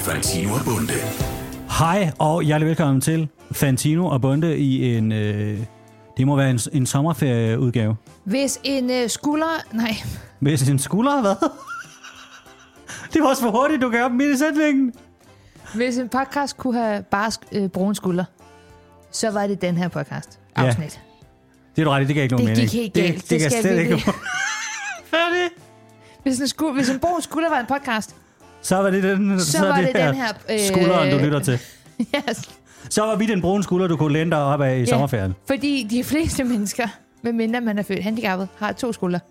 Fantino og Bunde. Hej og hjertelig velkommen til Fantino og Bunde i en... det må være en sommerferieudgave. Hvis en skulder... Nej. Hvis en skulder, hvad? Det var også for hurtigt, du gav op midt i sætningen. Hvis en podcast kunne have bare brune skulder, så var det den her podcast. Afsnit. Ja. Det er du ret i, det gav ikke nogen mening. Det gik helt galt. Det kan slet ikke. Færdig. Hvis en brun skulder var en podcast, så var det den, så var det den her skulderen, du lytter til. Yes. Så var vi den brune skulder, du kunne læne dig op af i sommerferien. Fordi de fleste mennesker, medmindre man er født handicappet, har 2 skuldre.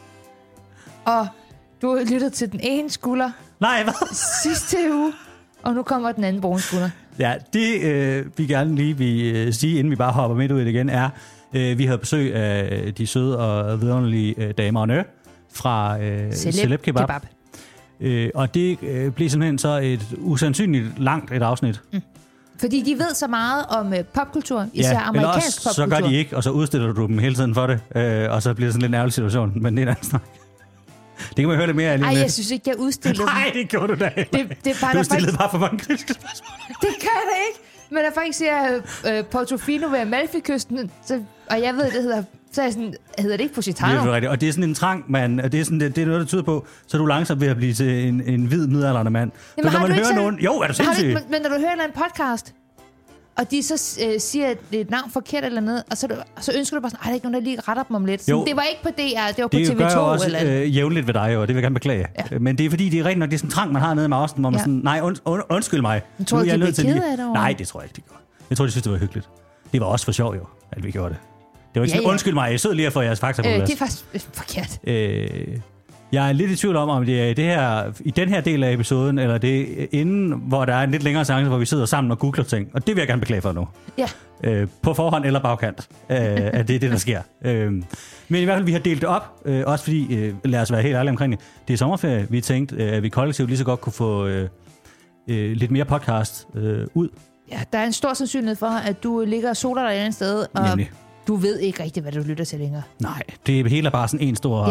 Og du lyttede til den ene skulder. Nej, hvad? Sidste uge, og nu kommer den anden brune skulder. Ja, det vi gerne lige vil sige, inden vi bare hopper midt ud i det igen, er, vi havde besøg af de søde og vidunderlige damerne fra Celeb Kebab. Og det blev simpelthen så et usandsynligt langt et afsnit. Mm. Fordi de ved så meget om popkultur, især amerikansk popkultur. Så gør de ikke, og så udstiller du dem hele tiden for det, og så bliver det sådan lidt en ærgerlig situation, men det er en anden snak. Det kan man høre lidt mere af lige. Nej, jeg synes ikke, jeg udstillede dem. Nej, det gjorde du da. Det er bare, du udstillede bare for mange kritiske spørgsmål. Det gør jeg ikke. Men der faktisk siger Portofino ved Amalfi-kysten, og jeg ved, det hedder... Så er jeg sådan, hedder det ikke Positano? Det er rigtigt. Og det er sådan en trang, man. Det er sådan, det er noget, der tyder på, så er du langsomt ved at blive til en hvid midaldrende mand. Jamen, når man hører nogen... Jo, er du sindssyg? Men når du hører en podcast, og de så siger et navn forkert eller noget, og så ønsker du bare sådan, der er ikke nogen, der lige retter dem om lidt. Sådan, det var ikke på DR, det var på TV2. Det gør jeg også eller jævnligt ved dig, og det vil jeg gerne beklage. Ja. Men det er fordi, det er rigtigt nok, det er sådan en trang, man har nede i mausen, hvor man sådan, nej, undskyld mig. Jeg tror, de blev ked af det? Nej, det tror jeg ikke, de gjorde. Jeg tror, de synes, det var hyggeligt. Det var også for sjov jo, at vi gjorde det. Det var ikke sådan, undskyld mig, jeg sød lige at få jeres fakta på plads. Det er faktisk forkert. Jeg er lidt i tvivl om det er i den her del af episoden, eller det er inden, hvor der er en lidt længere seance, hvor vi sidder sammen og googler ting. Og det vil jeg gerne beklage for nu. Ja. På forhånd eller bagkant, at det er det, der sker. Men i hvert fald, vi har delt det op, også fordi, lad os være helt ærlige omkring det, det er sommerferie. Vi tænkte, at vi kollektivt lige så godt kunne få lidt mere podcast ud. Ja, der er en stor sandsynlighed for, at du ligger og soler dig et andet sted, og nemlig. Du ved ikke rigtigt, hvad du lytter til længere. Nej, det hele er bare sådan en stor...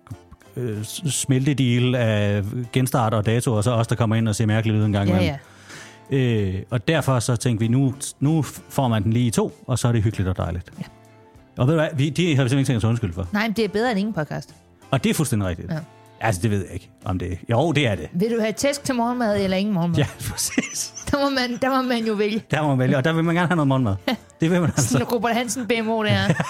smeltedeal af genstart og dato, og så os, der kommer ind og ser mærkeligt ud en gang imellem. Og derfor så tænkte vi, nu får man den lige i 2, og så er det hyggeligt og dejligt. Ja. Og ved du hvad, det har vi simpelthen ikke tænkt os undskyld for. Nej, men det er bedre end ingen podcast. Og det er fuldstændig rigtigt. Ja. Altså, det ved jeg ikke, om det er. Jo, det er det. Vil du have tæsk til morgenmad eller ingen morgenmad? Ja, præcis. Der må man jo vælge. Der må man vælge, og der vil man gerne have noget morgenmad. Det vil man altså. Sådan Robert Hansen BMO, det er.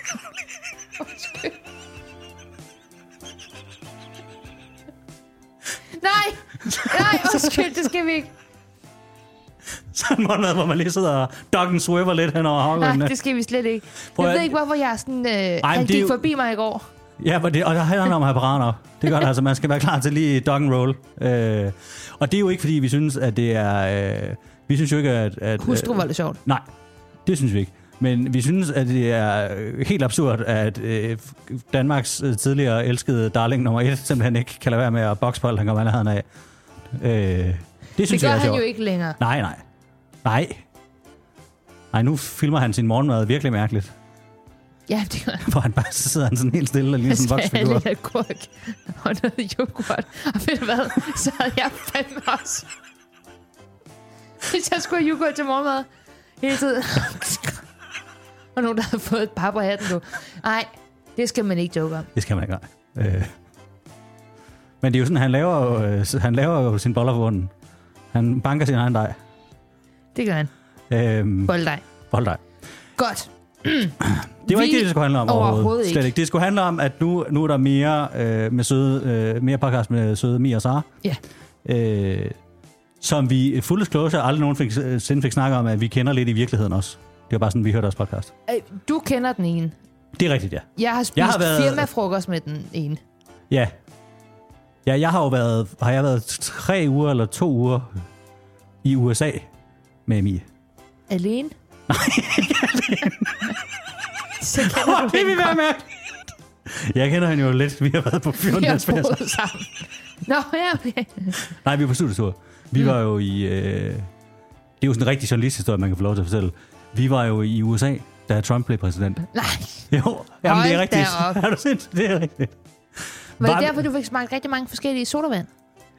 Nej, undskyld, det skal vi ikke. Sådan en morgenmad, hvor man lige sidder og doggen swerver lidt hen over havgårdene. Nej, det skal vi slet ikke. Jeg ved ikke, hvorfor jeg sådan... han gik forbi mig i går. Ja, og der handler om at have paraden op. Det gør det altså, man skal være klar til lige dog and roll. Og det er jo ikke, fordi vi synes, at det er... vi synes jo ikke, at hustruvold er sjovt. Nej, det synes vi ikke. Men vi synes, at det er helt absurd, at Danmarks tidligere elskede darling nummer 1 simpelthen ikke kan lade være med at boksbold, han kommer nærheden af. Det synes det gør jeg han jo ikke længere. Nej, nu filmer han sin morgenmad virkelig mærkeligt. Ja, det gør han. Hvor han bare sidder sådan helt stille og lige sådan en voksfigur. Jeg skal have lidt agurk og noget yoghurt. Og ved du hvad, så havde jeg fandme også. Hvis jeg skulle have yoghurt til morgenmad hele tiden. Og nogen, der havde fået et par på hatten, du. Nej, det skal man ikke joke om. Det skal man ikke, nej. Men det er jo sådan, han laver jo sin boller på bunden. Han banker sin egen dej. Det gør han. Bolddej. Godt. Det var ikke det skulle handle om overhovedet ikke. Slet ikke. Det skulle handle om, at nu er der mere podcast med søde Mia og Sara. Ja. Som vi fuldt disclosure aldrig nogensinde fik snakket om, at vi kender lidt i virkeligheden også. Det var bare sådan, vi hørte deres podcast. Du kender den ene. Det er rigtigt, ja. Jeg har spist firmafrokost med den ene. Ja. Ja, jeg har jo været... Har jeg været 3 uger eller 2 uger i USA med Mia? Alene? Nej, ikke alene. Så kender du det vil være mærkeligt. Jeg kender hende jo lidt. Vi har været på 14 sammen. Nå, ja, okay. Nej, vi var på studietur. Vi var jo i... det er jo sådan en rigtig journalisthistorie, man kan få lov til at fortælle. Vi var jo i USA, da Trump blev præsident. Nej. Jo, jamen, det er rigtigt. Er du sindssygt? Det er rigtigt. Var det derfor, du fik smagt rigtig mange forskellige sodavand?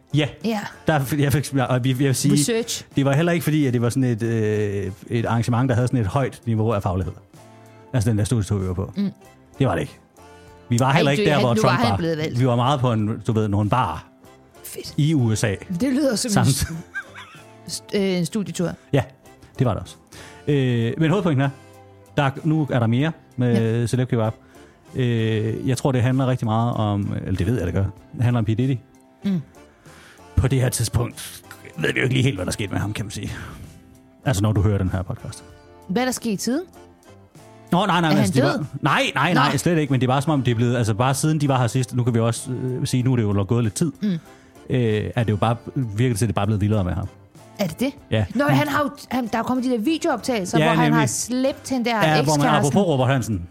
Ja. Jeg vil sige, research. Det var heller ikke fordi, at det var sådan et arrangement, der havde sådan et højt niveau af faglighed. Altså den der studietur, vi var på. Det var det ikke. Vi var heller ikke der, hvor Trump var. Vi var meget på nogle bar. Fedt. I USA. Det lyder som en studietur. Ja, det var det også. Men hovedpointen er, nu er der mere med Celeb Kebab. Jeg tror, det handler rigtig meget om, eller det ved jeg, det gør. Det handler om P. Diddy. På det her tidspunkt ved vi jo ikke lige helt, hvad der skete med ham, kan man sige. Altså, når du hører den her podcast. Hvad er der sket siden? Nå, nej, slet ikke. Men det er bare som om, det er blevet, altså bare siden de var her sidst, nu kan vi også sige, nu er det jo gået lidt tid, er det jo bare, virkelig til, det er bare blevet vildere med ham. Er det det? Ja. Nå, der er kommet de der videooptagelser, hvor han har slæbt den der ekskæresten. Hvor man er apropos Robert Hansen.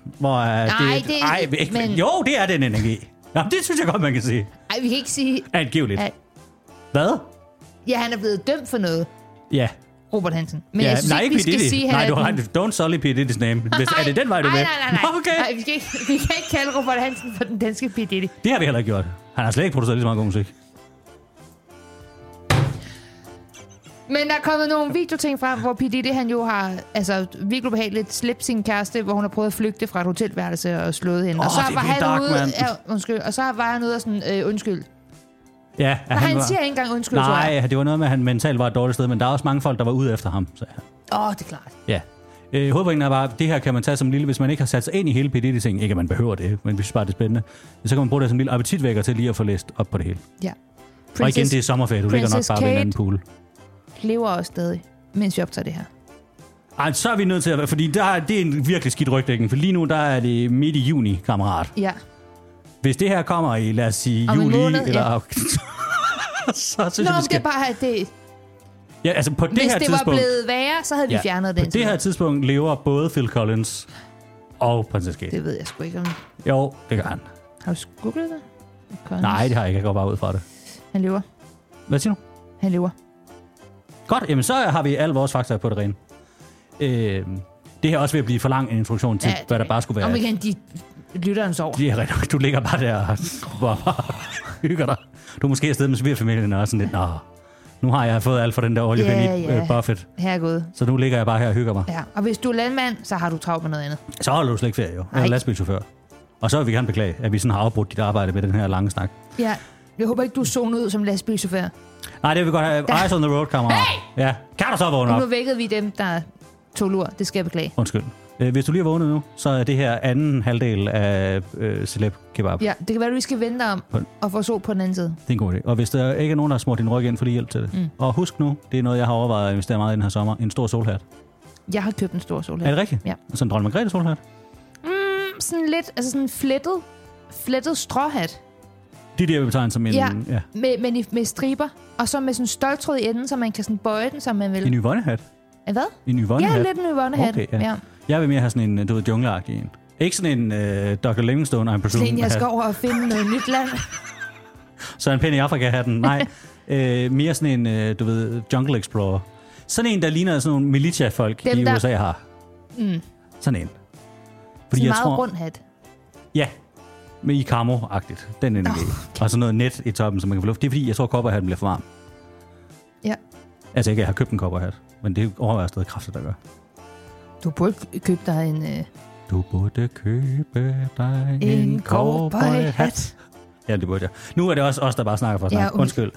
Jo, det er den energi. Jamen, det synes jeg godt, man kan sige. Nej, vi kan ikke sige... Angiveligt. Hvad? Ja, han er blevet dømt for noget. Ja. Robert Hansen. Men jeg synes ikke, vi skal sige... Nej, du har don't sully P. Diddy's name. Er det den vej, du er med? Nej. Okay. Nej, vi kan ikke kalde Robert Hansen for den danske P. Diddy. Det har vi heller ikke gjort. Han har slet ikke produceret lige så meget god musik. Men der er kommet nogle videoting frem, hvor P. Diddy, han jo har virkelig behageligt slæbt sin kæreste, hvor hun har prøvet at flygte fra et hotelværelse og slået hende. Og så var han ude... og så var han ude og sådan, undskyld. Ja, han siger ikke engang undskyld, nej, det var noget med, at han mentalt var et dårligt sted, men der er også mange folk, der var ude efter ham, sagde han. Det er klart. Ja. Hovedpointen er bare, det her kan man tage som lille, hvis man ikke har sat sig ind i hele P. Diddy-ting. Ikke at man behøver det, men hvis bare det er spændende. Så kan man bruge det som lille appetitvækker til lige at få læst op på det hele. Ja. Og igen, det er sommerferie. Du ligger nok bare ved en anden pool. Lever også stadig, mens vi optager det her. Ej, så er vi nødt til at... Fordi det er en virkelig skidt rygdækning. For lige nu, der er det midt i juni, kammerat. Ja. Hvis det her kommer i, lad os sige, om juli måned, eller... så synes jeg, vi skal... det er bare det... Ja, altså på det her tidspunkt... Hvis det var blevet værre, så havde vi fjernet den. På det her tidspunkt lever både Phil Collins og prinsesse Kate. Det ved jeg sgu ikke om... Jo, det gør han. Har du googlet det? Collins. Nej, det har jeg ikke. Jeg går bare ud fra det. Han lever. Hvad siger du? Han lever. Godt, jamen så har vi alle vores fakta på det rene. Det her også ved at blive for lang en introduktion til, hvad der bare skulle være. Om igen, de lytter ens over. Du ligger bare der og hygger dig. Du er måske afsted med svigerfamilien og sådan lidt, nu har jeg fået alt for den der oliepenny buffet. Herregud. Så nu ligger jeg bare her og hygger mig. Ja, og hvis du er landmand, så har du travlt med noget andet. Så holder du slet ikke ferie, jo. Eller lastbilchauffør. Og så vil vi gerne beklage, at vi sådan har afbrudt dit arbejde med den her lange snak. Ja, jeg håber ikke, du zoner ud som lastbilchauffør. Nej, det vil vi godt have. Eyes on the road, kammerat. Hey! Ja, kan du så vågne op? Nu vækkede vi dem, der tog lur. Det skal jeg beklage. Undskyld. Hvis du lige er vågnet nu, så er det her anden halvdel af Celeb Kebab. Ja, det kan være, at vi skal vente om og få sol på den anden side. Det er en god idé. Og hvis der ikke er nogen, der har smurt din ryg ind, for lige hjælp til det. Og husk nu, det er noget, jeg har overvejet at investere meget i den her sommer. En stor solhat. Jeg har købt en stor solhat. Er det rigtigt? Ja. Sådan en Dronning Margrethe solhat? Sådan lidt, altså sådan flettet stråhat. Det er det, jeg vil betegne som en... Ja. Med striber. Og så med sådan en stoltråd i enden, så man kan sådan bøje den, som man vil. En Yvonne-hat? Hvad? En Yvonne-hat? Ja, lidt en Yvonne-hat. Okay, ja. Jeg vil mere have sådan en, jungleagtig en. Ikke sådan en Dr. Livingstone, I'm presuming. Sådan jeg skal over og finde noget nyt land. Så en pind i Afrika-hatten. Nej, mere sådan en, Jungle Explorer. Sådan en, der ligner sådan nogle militia-folk i USA har. Sådan en. Fordi sådan meget rund hat. Ja, med i camo-agtigt. Den energi. Og så noget net i toppen, så man kan få luft. Det er fordi, jeg tror, at cowboyhatten bliver for varm. Ja. Altså ikke, jeg har købt en cowboyhat, men det overvejer stadig kraftigt at gøre. Du burde købe dig en... Du burde købe dig en cowboyhat. Ja, det burde jeg. Nu er det også os, der bare snakker for at snakke. Ja, undskyld.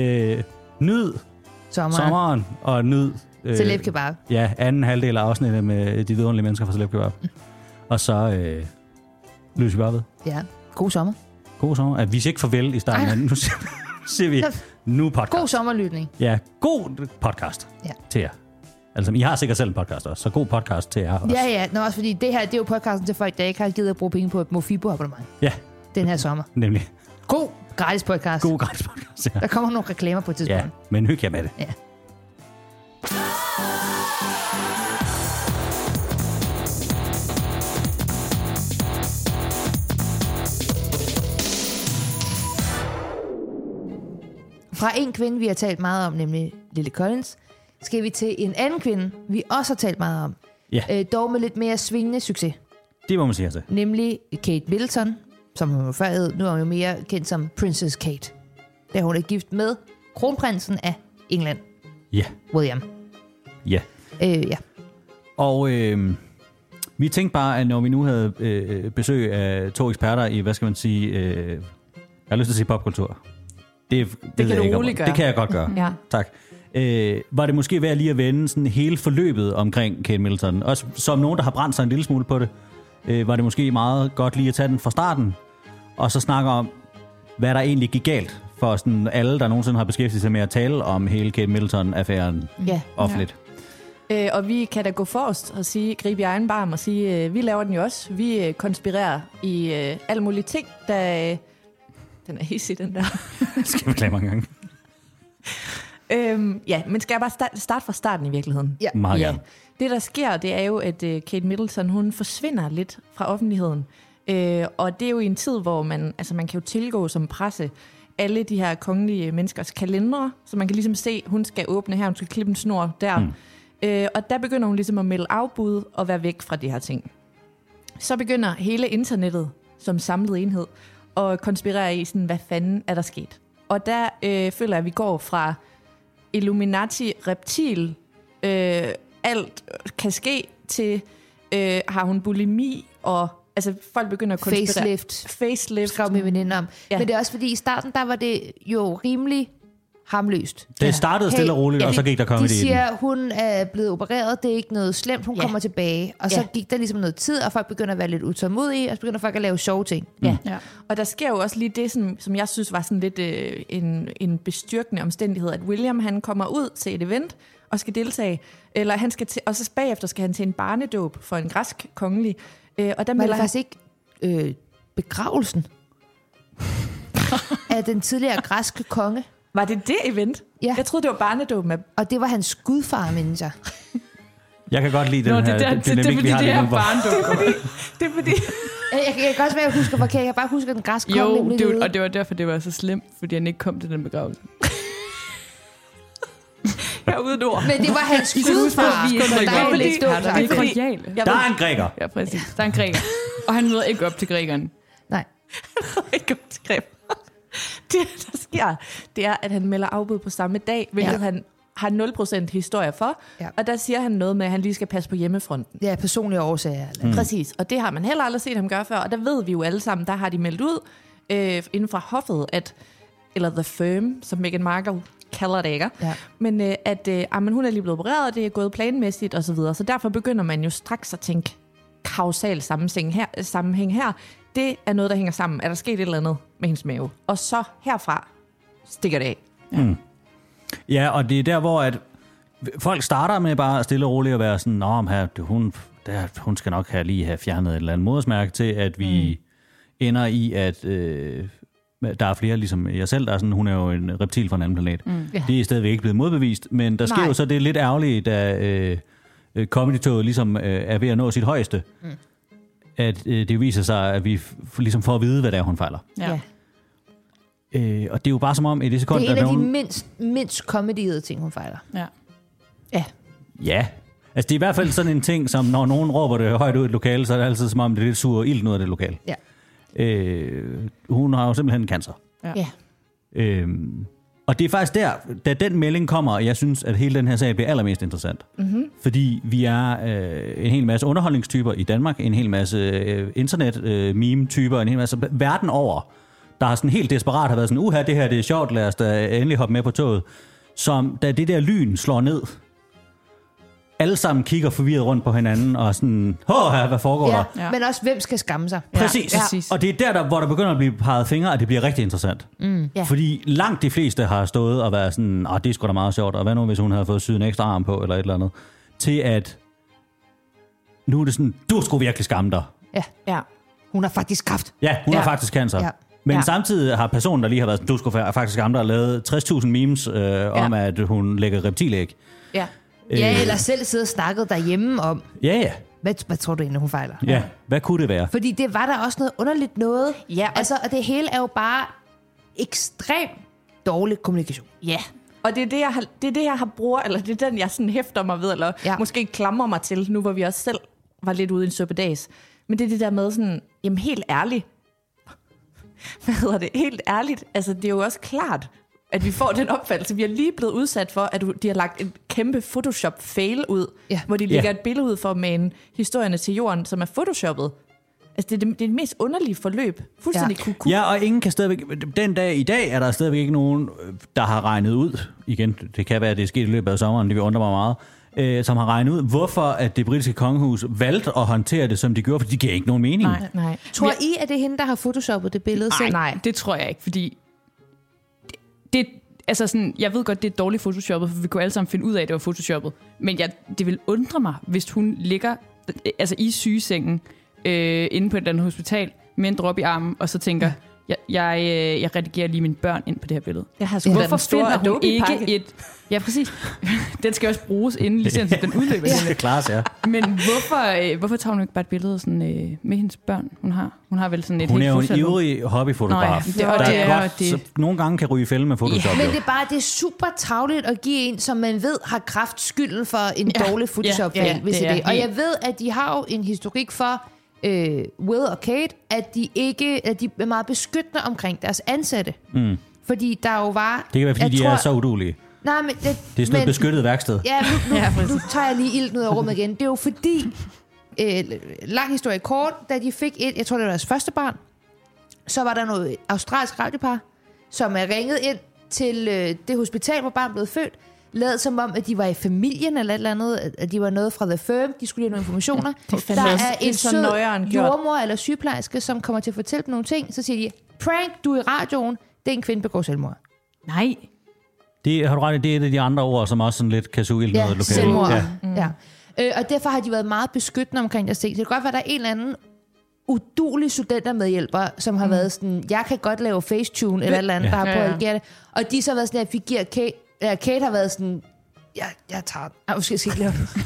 Nyd sommeren og nyd... Celeb Kebab. Ja, anden halvdel af afsnittet med de vidunderlige mennesker fra Celeb Kebab. Og så løser vi bare ved. Ja, god sommer. God sommer. Vi siger ikke farvel i starten, men nu siger vi nu podcast. God sommerlytning. Ja, god podcast til jer. Altså, I har sikkert selv en podcast også, så god podcast til jer også. Ja. Nå, også fordi det her, det er jo podcasten til folk, der ikke har givet at bruge penge på et Mofibo-abonnement. Ja. Den her sommer. Nemlig. God gratis podcast. God gratis podcast, ja. Der kommer nogle reklamer på et tidspunkt. Ja, men hygge jer med det. Ja. Fra en kvinde, vi har talt meget om, nemlig Lily Collins, skal vi til en anden kvinde, vi også har talt meget om. Ja. Dog med lidt mere svingende succes. Det må man sige altså. Nemlig Kate Middleton, som hun før hed. Nu er hun jo mere kendt som Princess Kate. da hun er gift med kronprinsen af England. Ja. William. Ja. Ja. Og vi tænkte bare, at når vi nu havde besøg af 2 eksperter i, hvad skal man sige, jeg har lyst til at sige popkultur. Det kan du roligt gøre. Det kan jeg godt gøre. Ja. Tak. Var det måske værd lige at vende sådan hele forløbet omkring Kate Middleton? Også som nogen, der har brændt sig en lille smule på det, var det måske meget godt lige at tage den fra starten, og så snakke om, hvad der egentlig gik galt for sådan alle, der nogensinde har beskæftiget sig med at tale om hele Kate Middleton-affæren offentligt. Og vi kan da gå forrest og sige, gribe i egen barm og sige, vi laver den jo også. Vi konspirerer i alle mulige ting, der... Den er hissig, den der. Skal vi klare mange gange. Ja, men skal jeg bare starte fra starten i virkeligheden? Ja. Meget gerne. Det, der sker, det er jo, at Kate Middleton, hun forsvinder lidt fra offentligheden. Og det er jo i en tid, hvor man kan jo tilgå som presse alle de her kongelige menneskers kalendere, så man kan ligesom se, hun skal åbne her, hun skal klippe en snor der. Og der begynder hun ligesom at melde afbud og være væk fra de her ting. Så begynder hele internettet som samlet enhed og konspirere i sådan, hvad fanden er der sket. Og der føler jeg, at vi går fra Illuminati, reptil, alt kan ske, til har hun bulimi, og altså folk begynder at konspirere. Facelift. Skrev min veninde om. Ja. Men det er også fordi, i starten, der var det jo rimelig harmløst. Det startede stille og roligt, og så gik der comedy i den. De siger, hun er blevet opereret, det er ikke noget slemt, hun kommer tilbage. Og så gik der ligesom noget tid, og folk begynder at være lidt utålmodige, og så begynder folk at lave sjove ting. Ja. Og der sker jo også lige det, som jeg synes var sådan lidt en bestyrkende omstændighed, at William han kommer ud til et event og skal deltage, eller han skal og så bagefter skal han til en barnedåb for en græsk kongelig. Og der melder faktisk ikke begravelsen af den tidligere græske konge. Var det event? Ja. Jeg troede, det var barnedåben. Og det var hans gudfar, mindes jeg. Jeg kan godt lide den her dynamik, vi har lige nu. Det er fordi... Jeg kan også være, at jeg husker forkert. Jeg kan bare huske den græske konge. Jo, og det var derfor, det var så slemt, fordi han ikke kom til den begravelse. Jeg er uden ord. Men det var hans gudfar. Der er en græker. Ja, præcis. Der er en græker. Og han møder ikke op til grækeren. Nej. Han møder ikke op til grækeren. Det, der sker, det er, at han melder afbud på samme dag, hvilket han har 0% historie for. Ja. Og der siger han noget med, at han lige skal passe på hjemmefronten. Ja, personlige årsager. Præcis. Og det har man heller aldrig set ham gøre før. Og der ved vi jo alle sammen, der har de meldt ud inden fra hoffet, eller The Firm, som Meghan Markle kalder det, ikke? Ja. Men men hun er lige blevet opereret, og det er gået planmæssigt og så videre. Så derfor begynder man jo straks at tænke kausal sammenhæng her. Det er noget, der hænger sammen. Er der sket et eller andet med hendes mave? Og så herfra stikker det af. Ja, og det er der, hvor at folk starter med bare stille og roligt at være sådan, hun skal nok lige have fjernet et eller andet modersmærke til, at vi ender i, at der er flere, ligesom jeg selv, der er sådan, hun er jo en reptil fra en anden planet. Det er stadigvæk ikke blevet modbevist, men der sker jo så det lidt ærgerligt, da comedy-toget ligesom er ved at nå sit højeste. At det viser sig, at vi ligesom får at vide, hvad det er, hun fejler. Ja. Og det er jo bare som om, i det sekund, det er en af de mindst comedyede ting, hun fejler. Ja. Altså det er i hvert fald sådan en ting, som når nogen råber det højt ud i et lokale, så er det altid som om, det er lidt sur ilden ud af det lokale. Ja. Hun har jo simpelthen cancer. Ja. Og det er faktisk da den melding kommer, og jeg synes, at hele den her sag bliver allermest interessant. Fordi vi er en hel masse underholdningstyper i Danmark, en hel masse internet-meme-typer, en hel masse verden over, der har sådan helt desperat har været sådan, det her det er sjovt, lad os da endelig hoppe med på toget. Som da det der lyn slår ned, alle sammen kigger forvirret rundt på hinanden, og sådan, hvad foregår der? Ja. Men også, hvem skal skamme sig? Præcis. Ja. Og det er der, hvor der begynder at blive peget fingre, og det bliver rigtig interessant. Fordi langt de fleste har stået og været sådan, det er sgu da meget sjovt, og hvad nu, hvis hun havde fået syet en ekstra arm på, eller et eller andet, til at nu er det sådan, du skulle virkelig skamme dig. Ja. Hun har faktisk kræft. Ja, hun har faktisk cancer. Ja. Men samtidig har personen, der lige har været sådan, du skulle faktisk skamme dig, lavet 60.000 memes om, at hun lægger reptilæg. Ja. Eller selv sidde og snakket derhjemme om. Ja. Hvad tror du egentlig, hun fejler? Ja, hvad kunne det være? Fordi det var der også noget underligt noget. Ja. Og det hele er jo bare ekstremt dårlig kommunikation. Ja. Og det er det, jeg har brugt, eller det er den, jeg sådan hæfter mig ved, eller måske klamrer mig til, nu hvor vi også selv var lidt ude i en suppedags. Men det er det der med sådan, jamen helt ærligt, Helt ærligt, altså det er jo også klart, at vi får den opfattelse. Vi er lige blevet udsat for, at de har lagt en kæmpe Photoshop-fail ud, hvor de lægger et billede ud for at mane historierne til jorden, som er photoshoppet. Altså det er det mest underlige forløb. Fuldstændig kuku. Ja, og ingen kan stadigvæk... Den dag i dag er der stadigvæk ikke nogen, der har regnet ud. Igen, det kan være, at det er sket i løbet af sommeren, det vil undre mig meget. Som har regnet ud, hvorfor at det britiske kongehus valgte at håndtere det, som de gjorde, for det giver ikke nogen mening. Nej. Tror I, at det er hende, der har photoshoppet det billede selv? Nej, det tror jeg ikke, fordi... Altså sådan, jeg ved godt, det er dårligt photoshoppet, for vi kunne alle sammen finde ud af, at det var photoshoppet. Men det vil undre mig, hvis hun ligger i sygesengen inde på et eller andet hospital med en drop i armen, og så tænker, jeg redigerer lige mine børn ind på det her billede. Hvorfor finder hun ikke et... Ja, præcis. Den skal også bruges inden licensen, den udløber. Det skal klares, ja. Men hvorfor tager hun ikke bare et billede sådan, med hendes børn, hun har? Hun har vel sådan et hun helt er jo en ivrig hobbyfotograf. Nogle gange kan ryge i fælde med Photoshop. Men det er super tarveligt at give en, som man ved har kraft skylden for en dårlig Photoshop-fejl, hvis det. Og jeg ved, at de har jo en historik for Will og Kate, at de er meget beskyttende omkring deres ansatte. Fordi der jo var... Det kan være, fordi de er så udulige. Nej, men det er sådan noget beskyttet værksted. Ja, nu tager jeg lige ilden ud af rummet igen. Det er jo fordi, lang historie kort, da de fik jeg tror det var deres første barn, så var der noget australsk radiopar, som er ringet ind til det hospital, hvor barnet blev født, lavet som om, at de var i familien eller et eller andet, at de var noget fra The Firm, de skulle give nogle informationer. Der er en sød jordmor eller sygeplejerske, som kommer til at fortælle dem nogle ting, så siger de, prank, du er i radioen, det er en kvinde begår selvmord. Nej. Det har du ret i, det er et af de andre ord, som også sådan lidt kan suge ild noget lokalt. Selvmord. Ja. Og derfor har de været meget beskyttende omkring deres ting. Det kan godt være, at der er en eller anden udulig studentermedhjælper, som har været sådan, jeg kan godt lave facetune eller et eller andet, der har prøvet at agere det. Og de så har været sådan, at vi giver Kate har været sådan, jeg tager den. Måske skal ikke lave det.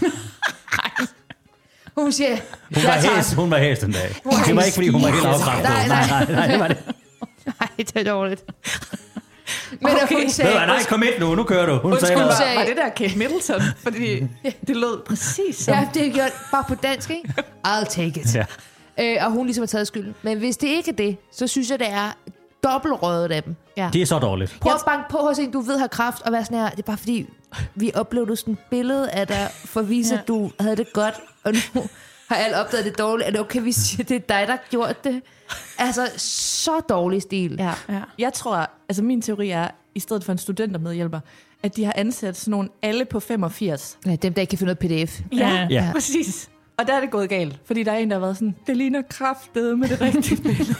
Hun siger, hun var hæs den dag. Det var ikke, fordi hun var helt afkræftet. Nej, det var det. Nej, det er dårligt. Men okay. Nej, kom ind nu kører du. Hun sagde noget. Var det der Kate Middleton? Fordi det lød præcis som... Ja, det er gjort bare på dansk, ikke? I'll take it. Og hun ligesom har taget skylden. Men hvis det ikke er det, så synes jeg, det er dobbeltrøget af dem. Ja. Det er så dårligt. Prøv at banke på hos en, du ved har kræft, og være sådan her. Det er bare fordi, vi uploadede sådan et billede af dig, for at vise, at du havde det godt, og nu har alle opdaget det dårligt. Er det okay, vi siger, det er dig, der har gjort det? Altså, så dårlig stil. Ja. Jeg tror, altså min teori er, i stedet for en studentermedhjælper, at de har ansat sådan nogle alle på 85. Ja, dem, der ikke kan finde noget pdf. Ja, præcis. Og der er det gået galt, fordi der er en, der har været sådan, det ligner kraftedet med det rigtige billede.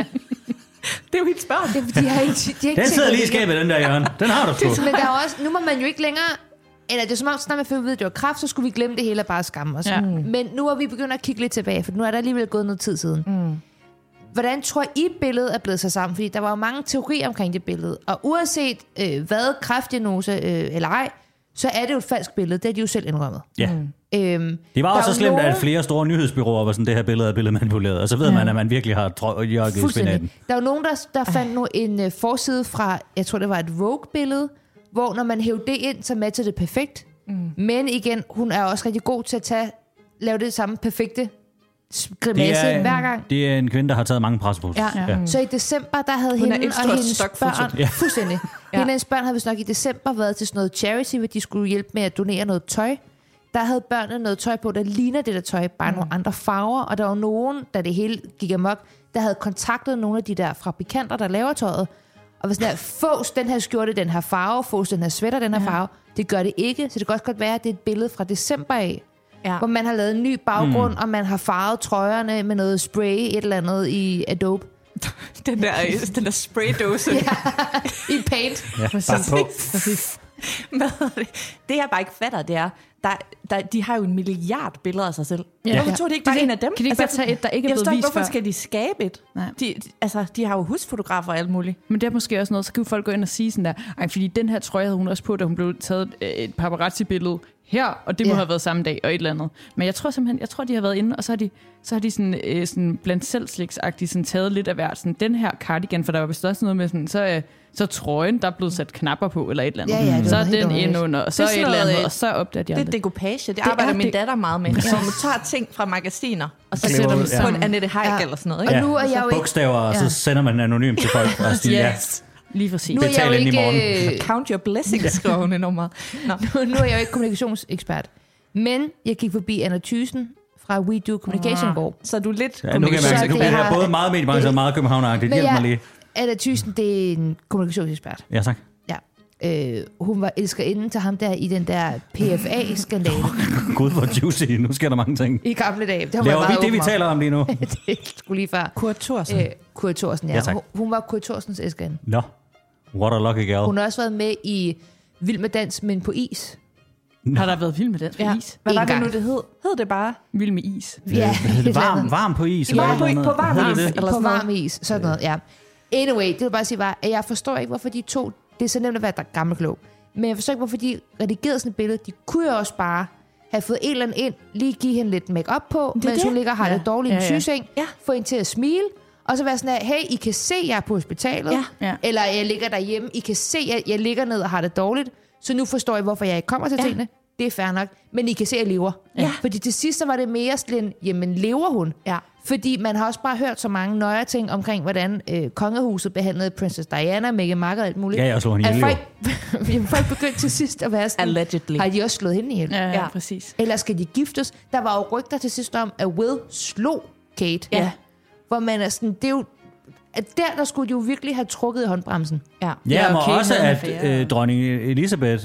Det er jo helt spørgsmål. Det er, fordi de har ikke den sidder lige i skabet, den der, Jørgen. Den har du sgu. Men der er også, nu må man jo ikke længere... Eller det er som om, snart man får at vide, at det var kræft, så skulle vi glemme det hele og bare skamme os. Ja. Men nu er vi begyndt at kigge lidt tilbage, for nu er der alligevel gået noget tid siden. Hvordan tror I, billedet er blevet sat sammen? Fordi der var jo mange teorier omkring det billede. Og uanset hvad, kræftdiagnose eller ej, så er det jo et falsk billede. Det er de jo selv indrømmet. Ja. Det var også så slemt, at flere store nyhedsbyråer var sådan, det her billede er billedemanipuleret. Og så ved man, at man virkelig har jogget i spinaten. Der var nogen, der fandt nu en forside fra, jeg tror det var et Vogue-billede, hvor når man hævde det ind, så matcher det perfekt. Men igen, hun er også rigtig god til at lave det samme perfekte grimasse hver gang. Det er en kvinde, der har taget mange presseposer. Ja. Så i december, der havde hende og hendes børn... Fuldstændig. Hende og hendes børn havde vist nok i december været til sådan noget charity, hvor de skulle hjælpe med at donere noget tøj. Der havde børnene noget tøj på, der ligner det der tøj, bare nogle andre farver. Og der var nogen, da det hele gik amok, der havde kontaktet nogle af de der fabrikanter, der laver tøjet. Og var sådan her, fås den her skjorte, den her farve, fås den her sweater, den her farve. Det gør det ikke, så det kan også godt være, at det er et billede fra december af, hvor man har lavet en ny baggrund, og man har farvet trøjerne med noget spray, et eller andet i Adobe. den der spraydåse. I paint. Ja, præcis. Det jeg bare ikke fatter, det er, de har jo 1 milliard billeder af sig selv. Hvorfor tog de ikke bare en af dem? Kan de ikke bare tage et, der ikke er blevet vist før? Hvorfor skal de skabe et? De har jo husfotografer og alt muligt. Men det er måske også noget, så kan folk gå ind og sige sådan der, fordi den her trøje havde hun også på, da hun blev taget et paparazzi-billede her, og det må have været samme dag, og et eller andet. Men jeg tror simpelthen, de har været inde, og så har de sådan blandt selvsliksagtigt sådan taget lidt af hvert. Sådan, den her cardigan, for der var vist også noget med sådan, så trøjen, der er blevet sat knapper på, eller et eller andet. Ja, så er den ind under, og så et eller andet, og så opdager de andre. Det er dekopage, det arbejder min datter meget med. Så man tager ting fra magasiner, og så sætter dem på en Annette Heick eller sådan noget. Ikke? Og nu er jeg jo ikke... Bogstaver, og så sender man anonymt til folk. Og siger, lige præcis. Nu er jeg jo ikke... Count your blessings, skriver hun enormt meget. Nu er jeg jo ikke kommunikationsekspert. Men jeg gik forbi Anna Thyssen fra We Do Communication går. Så er du lidt... Ja, nu kan jeg mærke, du bliver både meget mediebranche og meget københavneragtigt. Hjælp mig lige. Anna Thyssen, det er en kommunikationsekspert. Ja, tak. Ja. Hun var elskerinde til ham der i den der PFA-skandale. Gud, hvor juicy. Nu sker der mange ting. I gamle dage. Det var vi det, vi taler om lige nu? Det skulle lige før. Kurt Thorsen. Kurt Thorsen, ja. Hun var Kurt Thorsens elskerinde. Nå, what a lucky girl. Hun har også været med i Vild med dans, men på is. Har der været Vild med dans på is? Hvad var det nu, det hed? Hed det bare? Vild med is. Ja. Varm på is. På varm is. Sådan noget, ja. Anyway, det vil bare sige var, at jeg forstår ikke, hvorfor de to... Det er så nemt at være gammelklog. Men jeg forstår ikke, hvorfor de redigerede sådan et billede. De kunne jo også bare have fået en eller anden ind, lige give hende lidt make-up på, mens hun ligger og har det dårligt i en sygeseng, få hende til at smile, og så være sådan her, hey, I kan se, jeg er på hospitalet, eller jeg ligger derhjemme, I kan se, at jeg ligger ned og har det dårligt, så nu forstår jeg, hvorfor jeg ikke kommer til tingene. Det er fair nok, men I kan se, at jeg lever. Ja. Fordi til sidst så var det mere sådan, jamen lever hun? Ja. Fordi man har også bare hørt så mange nøje ting omkring, hvordan kongehuset behandlede Princess Diana, Meghan Markle og alt muligt. Ja, jeg slog hende ihjel. Folk begyndte til sidst at være sådan, allegedly. Har de også slået hende ihjel? Ja, præcis. Eller skal de giftes? Der var jo rygter til sidst om, at Will slog Kate. Ja. Hvor man er sådan, det er jo... At der skulle de jo virkelig have trukket i håndbremsen. Ja, men også at dronning Elizabeth,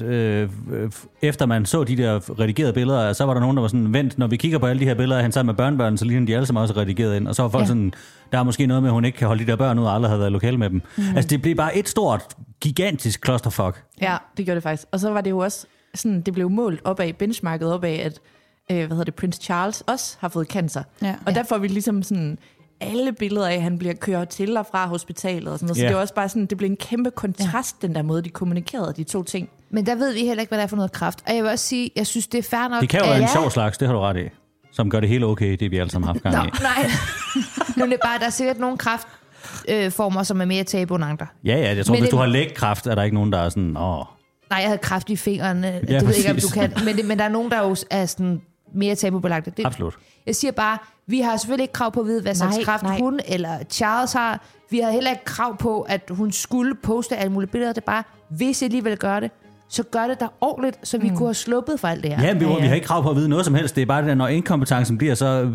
efter man så de der redigerede billeder, så var der nogen, der var sådan, vent, når vi kigger på alle de her billeder af hende sammen med børnebørn, så ligner de alle sammen også redigeret ind. Og så var folk sådan, der er måske noget med, at hun ikke kan holde de der børn ud, og aldrig havde været lokale med dem. Altså, det blev bare et stort, gigantisk clusterfuck. Ja, det gjorde det faktisk. Og så var det jo også sådan, det blev målt opad, benchmarket opad, at Prince Charles også har fået cancer. Ja. Og der får vi ligesom sådan... alle billeder af, at han bliver kørt til og fra hospitalet og sådan noget. Så det var også bare sådan, det blev en kæmpe kontrast, den der måde, de kommunikerede de to ting. Men der ved vi heller ikke, hvad det er for noget kræft. Og jeg vil også sige, jeg synes, det er fair nok. Det kan jo være en sjov slags, det har du ret i. Som gør det hele okay, det vi alle sammen har haft gang i. Nej. Nu er det bare, der er sikkert nogle kræftformer, som er mere tabu end andre. Ja, jeg tror, hvis du har lægkræft, er der ikke nogen, der er sådan, Nej, jeg havde kræft i fingrene. Det ved ikke, om du kan. Men der er nogen, der jo er sådan mere tabubelagte. Absolut. Jeg siger bare, vi har selvfølgelig ikke krav på at vide, hvad slags kræft hun eller Charles har. Vi har heller ikke krav på, at hun skulle poste alle mulige billeder. Det er bare, hvis jeg alligevel gør det, så gør det da ordentligt, så vi kunne have sluppet for alt det her. Ja, vi har ikke krav på at vide noget som helst. Det er bare det der, når inkompetencen bliver så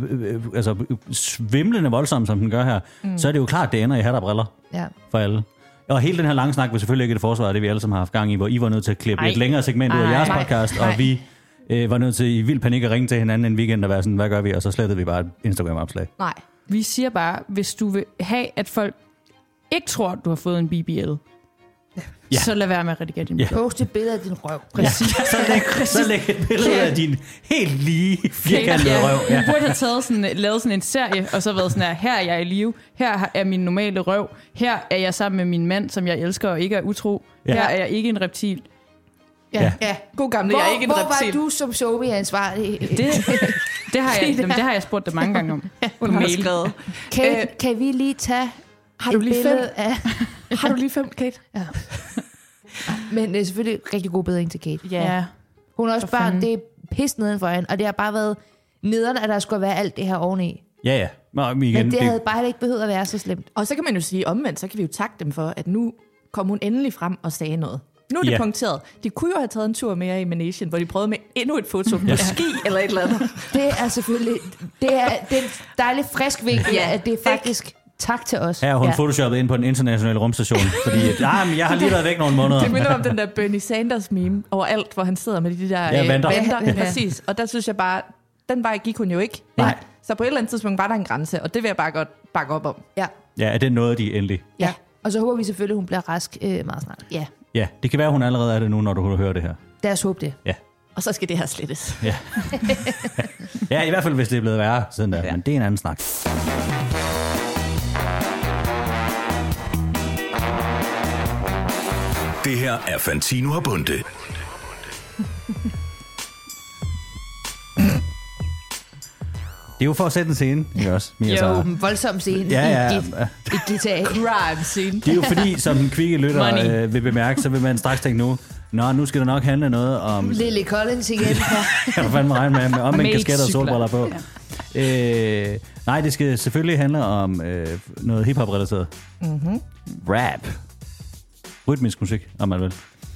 svimlende voldsom, som den gør her, så er det jo klart, at det ender i hat og briller for alle. Og hele den her lange snak var selvfølgelig ikke et forsvar, det vi alle sammen har haft gang i, hvor I var nødt til at klippe et længere segment ud af jeres podcast, og vi var nødt til i vild panik at ringe til hinanden en weekend og være sådan, hvad gør vi? Og så slettede vi bare et Instagram-opslag. Nej. Vi siger bare, hvis du vil have, at folk ikke tror, at du har fået en BBL, så lad være med at redigere din billede. Post et billede af din røv. Præcis. Så læg et billede af din helt lige firkantede røv. Du burde have lavet sådan en serie, og så været sådan her er jeg i live, her er min normale røv, her er jeg sammen med min mand, som jeg elsker og ikke er utro, her er jeg ikke en reptil. Ja. God gamle, jeg er ikke en reptil. Hvor var du som Sophie ansvarlig? Det har jeg spurgt dig mange gange om. Hun har skrevet. Kate, kan vi lige tage har du lige 5? Har du lige 5, Kate? Ja. Men det er selvfølgelig rigtig god bedring til Kate. Ja. Hun har også børn, det er pis neden for hende, og det har bare været nederen, at der skulle være alt det her oveni. Ja. Men det havde bare ikke behøvet at være så slemt. Og så kan man jo sige omvendt, så kan vi jo takke dem for, at nu kom hun endelig frem og sagde noget. Nu er det punkteret. De kunne jo have taget en tur mere i Managen, hvor de prøvede med endnu et foto på ski eller et eller andet. Det er selvfølgelig... Det er en dejlig frisk vinkel, at det er faktisk... Tak til os. Her har hun photoshoppet ind på den internationale rumstation, fordi jeg har lige været væk nogle måneder. Det minder om den der Bernie Sanders meme overalt, hvor han sidder med de der vanter. Ja. Præcis. Og der synes jeg bare, den vej gik hun jo ikke. Nej. Så på et eller andet tidspunkt var der en grænse, og det vil jeg bare godt bakke op om. Ja, er det noget, de endelig? Ja, og så håber vi selvfølgelig, at hun bliver rask meget snart. Ja, det kan være, hun allerede er det nu, når du hører det her. Lad os håbe det. Ja. Og så skal det her slettes. Ja. Ja, i hvert fald, hvis det er blevet værre siden der. Men det er en anden snak. Det her er Fantino og Bunde. Det er jo for at sætte en scene, ikke også? Jo, en voldsom scene i GTA. Crime scene. Det er jo fordi, som den kvikke lytter vil bemærke, så vil man straks tænke nu skal der nok handle noget om... Lily Collins igen. Jeg har fandme regne med omvendt kasket og solbriller på. Ja. Nej, det skal selvfølgelig handle om noget hiphop-relateret. Mm-hmm. Rap. Rytmisk musik, om man vil.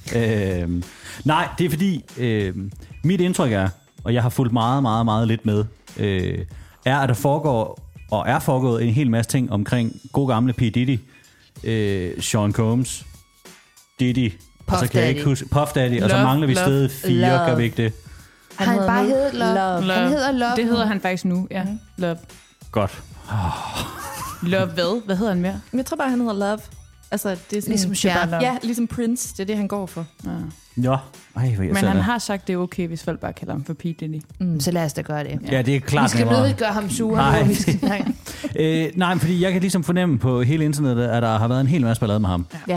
Nej, det er fordi, mit indtryk er, og jeg har fulgt meget, meget, meget lidt med, er, at der foregår, og er foregået en hel masse ting omkring god gamle P. Diddy, Sean Combs, Diddy, Puff og så kan jeg ikke huske Puff Daddy, og så mangler vi stedet 4, gør vi ikke det? Han bare hedder Love. Han hedder Love. Det hedder han faktisk nu, ja. Love. Godt. Love hvad? Hvad hedder han mere? Jeg tror bare, han hedder Love. Altså, det er sådan, ligesom Shabba. Ja, ligesom Prince. Det er det, han går for. Ja. Men han har sagt, det er okay, hvis folk bare kalder ham for P. Diddy. Så lad os da gøre det. Ja, det er klart. Vi skal nødt gøre ham sur. Nej, fordi jeg kan ligesom fornemme på hele internettet, at der har været en hel masse ballade med ham. Ja.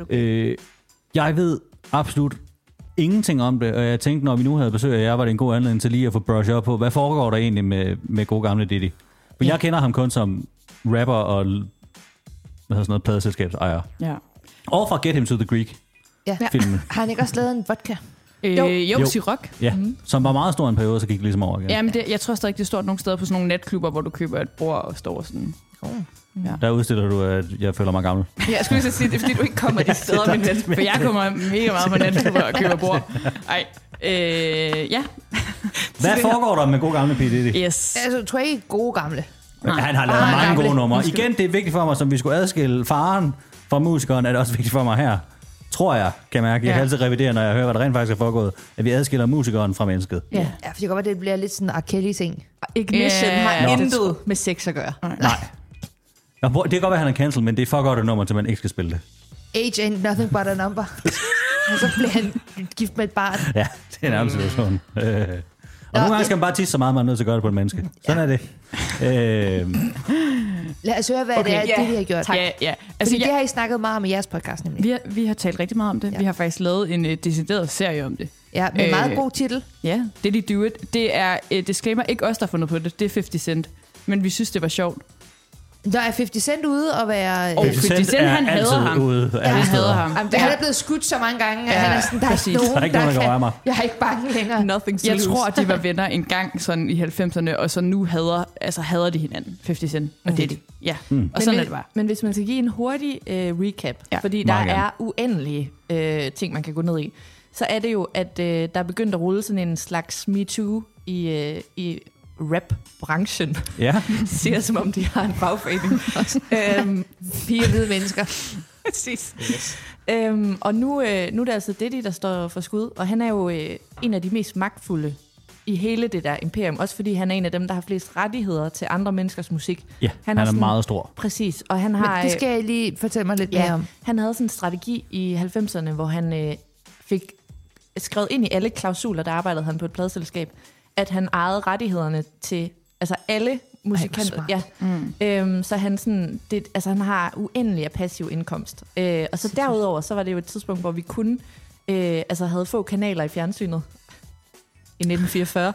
Jeg ved absolut ingenting om det, og jeg tænkte, når vi nu havde besøg af jer, var det en god anledning til lige at få brush op på, hvad foregår der egentlig med god gamle Diddy? For jeg kender ham kun som rapper og pladeselskabsejer. Ja. Og fra Get Him to the Greek filmen. Har han ikke også lavet en vodka? Jo, Ciroc. Ja, som var meget stor en periode, så gik det ligesom over igen. Ja, men jeg tror stadig, det står nogle steder på sådan nogle netklubber, hvor du køber et bord og står sådan... Ja. Der udstiller du, at jeg føler mig gammel. Ja, jeg skulle lige sige, det er fordi, du ikke kommer de steder med net. For jeg kommer mega meget på netklubber og køber bord. Ej, ja. Hvad foregår der med god gamle P. Diddy? Yes. Altså, jeg tror ikke gode gamle. Han har lavet mange gode numre. Igen, det er vigtigt for mig, som vi skulle adskille faren fra musikeren, er det også vigtigt for mig her. Tror jeg, kan mærke. Jeg kan altid revidere, når jeg hører, hvad der rent faktisk er foregået, at vi adskiller musikeren fra mennesket. Ja, for det kan godt være, det bliver lidt sådan en R. Kelly-ting. Ignition har intet med sex at gøre. Nej. Det kan godt være, at han er cancelled, men det er for godt et nummer, til man ikke skal spille det. Age ain't nothing but a number. Og så bliver han gift med et barn. Ja, det er en anden situation. Og nogle gange skal man bare tisse så meget, man er nødt til at gøre det på et menneske. Sådan er det. Lad os høre, hvad det er, det vi har gjort. Ja. Altså, det har I snakket meget om i jeres podcast, nemlig. Vi har talt rigtig meget om det. Ja. Vi har faktisk lavet en decideret serie om det. Ja, med meget god titel. Ja, Diddy Do It. Det er disclaimer, ikke os, der har fundet på det. Det er 50 Cent. Men vi synes, det var sjovt. Der er 50 Cent ude og være... 50 Cent han hader ham. Han hader ham. Han er blevet skudt så mange gange, at han er sådan, der er ikke nogen, der kan mig. Jeg er ikke bange længere. Jeg tror, de var venner en gang sådan i 90'erne, og så nu hader de hinanden. 50 Cent og Diddy. Ja, og sådan er det bare. Men hvis man skal give en hurtig recap, fordi der er uendelige ting, man kan gå ned i, så er det jo, at der er begyndt at rulle sådan en slags MeToo i rap-branchen. Ja. Siger som om de har en fagforening. Fire hvide mennesker. Præcis. Yes. Og nu er det altså Diddy, der står for skud, og han er jo en af de mest magtfulde i hele det der imperium, også fordi han er en af dem, der har flest rettigheder til andre menneskers musik. Ja, han er sådan, meget stor. Præcis, og han har... Men det skal jeg lige fortælle mig lidt mere om. Han havde sådan en strategi i 90'erne, hvor han fik skrevet ind i alle klausuler, der arbejdede han på et pladeselskab, at han ejede rettighederne til altså alle musikanter. Ja. Så han sådan, han har uendelig passiv indkomst. Og så derudover, så var det jo et tidspunkt, hvor vi kun havde få kanaler i fjernsynet i 1944.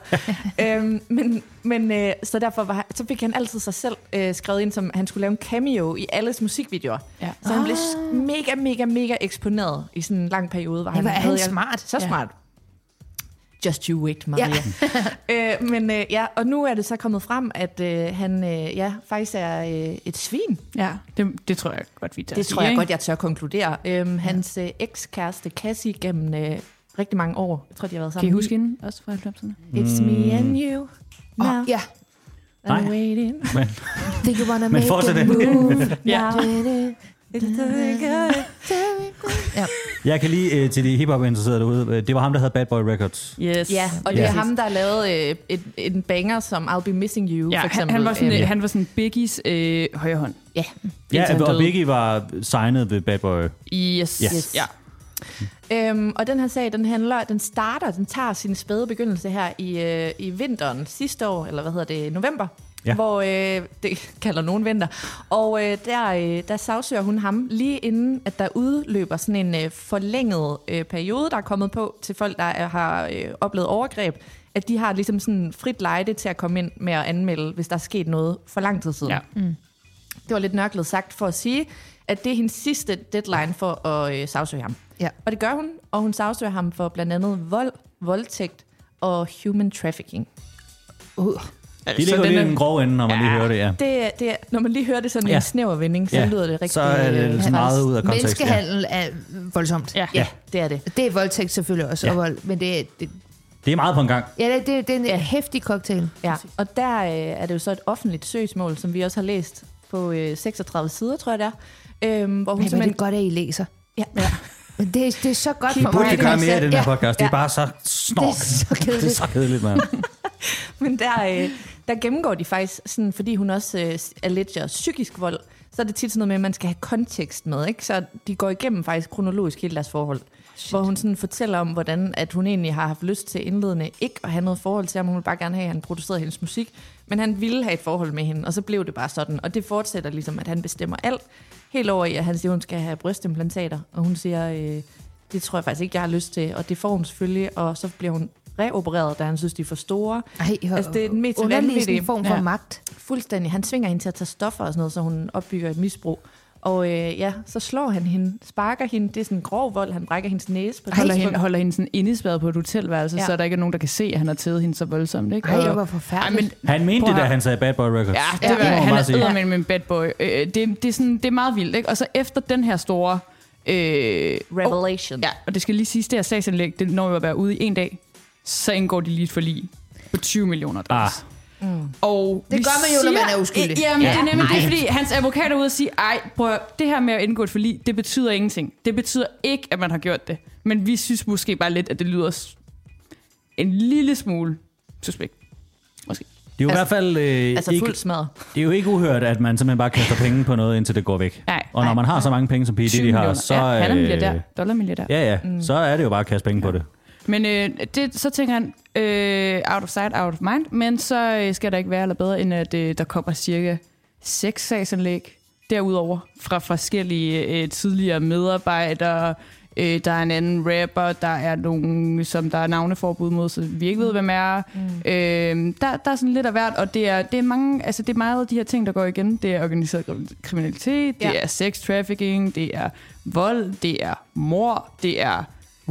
Så derfor så fik han altid sig selv skrevet ind, som han skulle lave en cameo i alles musikvideoer. Ja. Så han blev mega eksponeret i sådan en lang periode. Hvor han smart. Så smart. Just you wait, Maria. Ja. Og nu er det så kommet frem, at han faktisk er et svin. Ja, det tror jeg godt, vi tør Det tror jeg godt, jeg tør konkludere. Hans ekskæreste Cassie gennem rigtig mange år. Jeg tror, de har været sammen. Kan I huske hende også fra 90'erne? It's me and you. Now. Ja. I'm waiting. Think you wanna make a move. Ja. Ja. Jeg kan lige til de hiphop-interesserede derude, det var ham, der havde Bad Boy Records. Yes. Ja, og det er ham, der lavede en banger som I'll Be Missing You, for eksempel. Han var sådan Biggies højre hånd. Ja. Og Biggie var signet ved Bad Boy. Yes. Ja. Og den her sag, den tager sin spæde begyndelse her i vinteren sidste år, eller november. hvor det kalder nogen venter. Og der sagsøger hun ham lige inden, at der udløber sådan en forlænget periode, der er kommet på til folk, der har oplevet overgreb, at de har ligesom sådan frit lejde til at komme ind med at anmelde, hvis der er sket noget for lang tid siden. Ja. Det var lidt nørklet sagt for at sige, at det er hendes sidste deadline for at sagsøge ham. Ja. Og det gør hun, og hun sagsøger ham for blandt andet vold, voldtægt og human trafficking. De ligger lige i den grove ende, når man lige hører det, ja. Når man lige hører det sådan en snæver vending, så lyder det rigtig... Så er det meget ud af kontekst. Menneskehandel er voldsomt. Ja, det er det. Det er voldtægt selvfølgelig også, og vold, men det er meget på en gang. Ja, det er en heftig cocktail. Ja, og der er det jo så et offentligt søgsmål, som vi også har læst på 36 sider, tror jeg det er. Hvor hun det er godt, at I læser. Ja. Men det er så godt for mig. I burde gøre mere i den her podcast. Det er bare så snork. Det er så kedeligt, mand. Men der gennemgår de faktisk, sådan, fordi hun også alleger psykisk vold, så er det tit sådan noget med, at man skal have kontekst med, ikke? Så de går igennem faktisk kronologisk hele deres forhold. Shit. Hvor hun sådan fortæller om, hvordan at hun egentlig har haft lyst til indledende ikke at have noget forhold til ham. Hun ville bare gerne have, at han producerede hendes musik. Men han ville have et forhold med hende, og så blev det bare sådan. Og det fortsætter ligesom, at han bestemmer alt. Helt over i, at han siger, at hun skal have brystimplantater. Og hun siger, det tror jeg faktisk ikke, jeg har lyst til. Og det får hun selvfølgelig, og så bliver hun reopereret, da han synes, de er for store. Altså, det er den mest vanvittige form for magt. Fuldstændig. Han tvinger hende til at tage stoffer og sådan noget, så hun opbygger et misbrug. Og så slår han hende, sparker hende. Det er sådan en grov vold. Han brækker hendes næse på holder hende sådan indespærret på et hotelværelse, så der ikke er nogen, der kan se, at han har tævet hende så voldsomt. Ikke? Det var forfærdeligt. Han mente det, da han sagde Bad Boy Records. Ja, det var, han er eddermand med en bad boy. Det er meget vildt, ikke? Og så efter den her store... revelation. Og det skal lige siges, det her sagsanlæg, det når jo at være ude i en dag, så indgår de lige et forlig på $20 million. Og det gør man jo, når man er uskyldig. Jamen, det er nemlig det, fordi hans advokat er ude og sige, prøv, det her med at indgå et forlig, det betyder ingenting. Det betyder ikke, at man har gjort det. Men vi synes måske bare lidt, at det lyder en lille smule suspekt. Måske. Det er jo i hvert fald fuldt smadret. Det er jo ikke uhørt, at man simpelthen bare kaster penge på noget, indtil det går væk. Og når man har så mange penge, som P. Diddy har, så... han er milliardær. Dollarmilliardær. Ja, så er det jo bare at kaste penge på det. Men så tænker han, out of sight, out of mind, men så skal der ikke være eller bedre, end at der kommer cirka 6 sagsanlæg derudover fra forskellige tidligere medarbejdere. Der er en anden rapper, der er nogen, som der er navneforbud mod, så vi ikke ved, hvem er. Der er sådan lidt af hvert, og det er mange, altså det er meget af de her ting, der går igen. Det er organiseret kriminalitet, det er sex trafficking, det er vold, det er mord, det er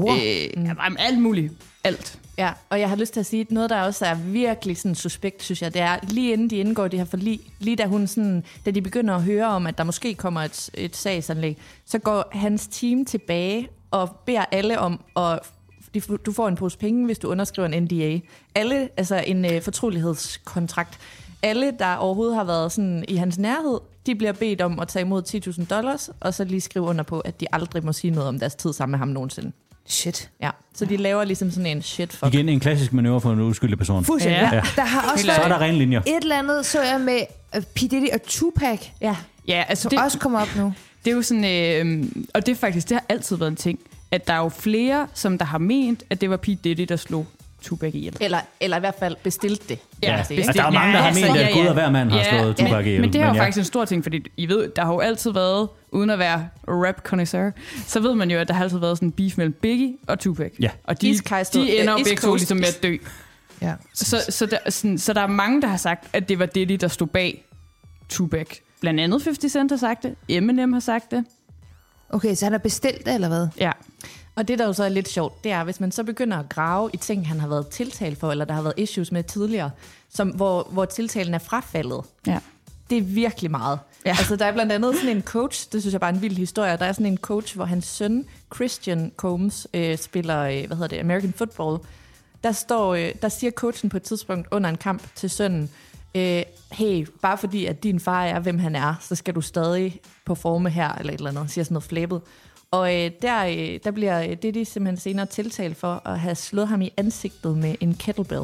alt muligt. Alt. Ja, og jeg har lyst til at sige, at noget, der også er virkelig sådan suspekt, synes jeg, det er lige inden de indgår det her forlig, lige da de begynder at høre om, at der måske kommer et sagsanlæg, så går hans team tilbage og beder alle om at du får en pose penge, hvis du underskriver en NDA. Alle, altså en fortrolighedskontrakt. Alle, der overhovedet har været sådan i hans nærhed, de bliver bedt om at tage imod $10,000, og så lige skrive under på, at de aldrig må sige noget om deres tid sammen med ham nogensinde. Shit. Ja, så de laver ligesom sådan en shit-fuck. Igen en klassisk manøvre for en uskyldig person. Fuldstændig. Ja. Der har også så er der ren linjer. Et eller andet, så jeg med P. Diddy og Tupac. Ja, altså det også kommer op nu. Det er jo sådan, og det er faktisk, det har altid været en ting, at der er jo flere, som der har ment, at det var P. Diddy, der slog Tupac ihjel. Eller i hvert fald bestilte det. Ja, altså, der er mange, der har ment, at Gud og hver mand har slået Tupac ihjel. Men det er jo faktisk en stor ting, fordi I ved, der har jo altid været, uden at være rap-connoisseur, så ved man jo, at der har altid været sådan en beef mellem Biggie og Tupac. Ja. Og de ender jo begge to ligesom med at dø. Ja. Så der er mange, der har sagt, at det var Diddy, der stod bag Tupac. Blandt andet 50 Cent har sagt det. Eminem har sagt det. Okay, så han har bestilt det, eller hvad? Ja. Og det, der jo så er lidt sjovt, det er, hvis man så begynder at grave i ting, han har været tiltalt for, eller der har været issues med tidligere, hvor tiltalen er frafaldet. Ja. Det er virkelig meget. Ja. Altså, der er blandt andet sådan en coach, det synes jeg bare er en vild historie, der er sådan en coach, hvor hans søn, Christian Combs, spiller, American Football. Der siger coachen på et tidspunkt under en kamp til sønnen, hey, bare fordi at din far er, hvem han er, så skal du stadig performe her, eller et eller andet, siger sådan noget flabet. Og der bliver Diddy simpelthen senere tiltalt for at have slået ham i ansigtet med en kettlebell.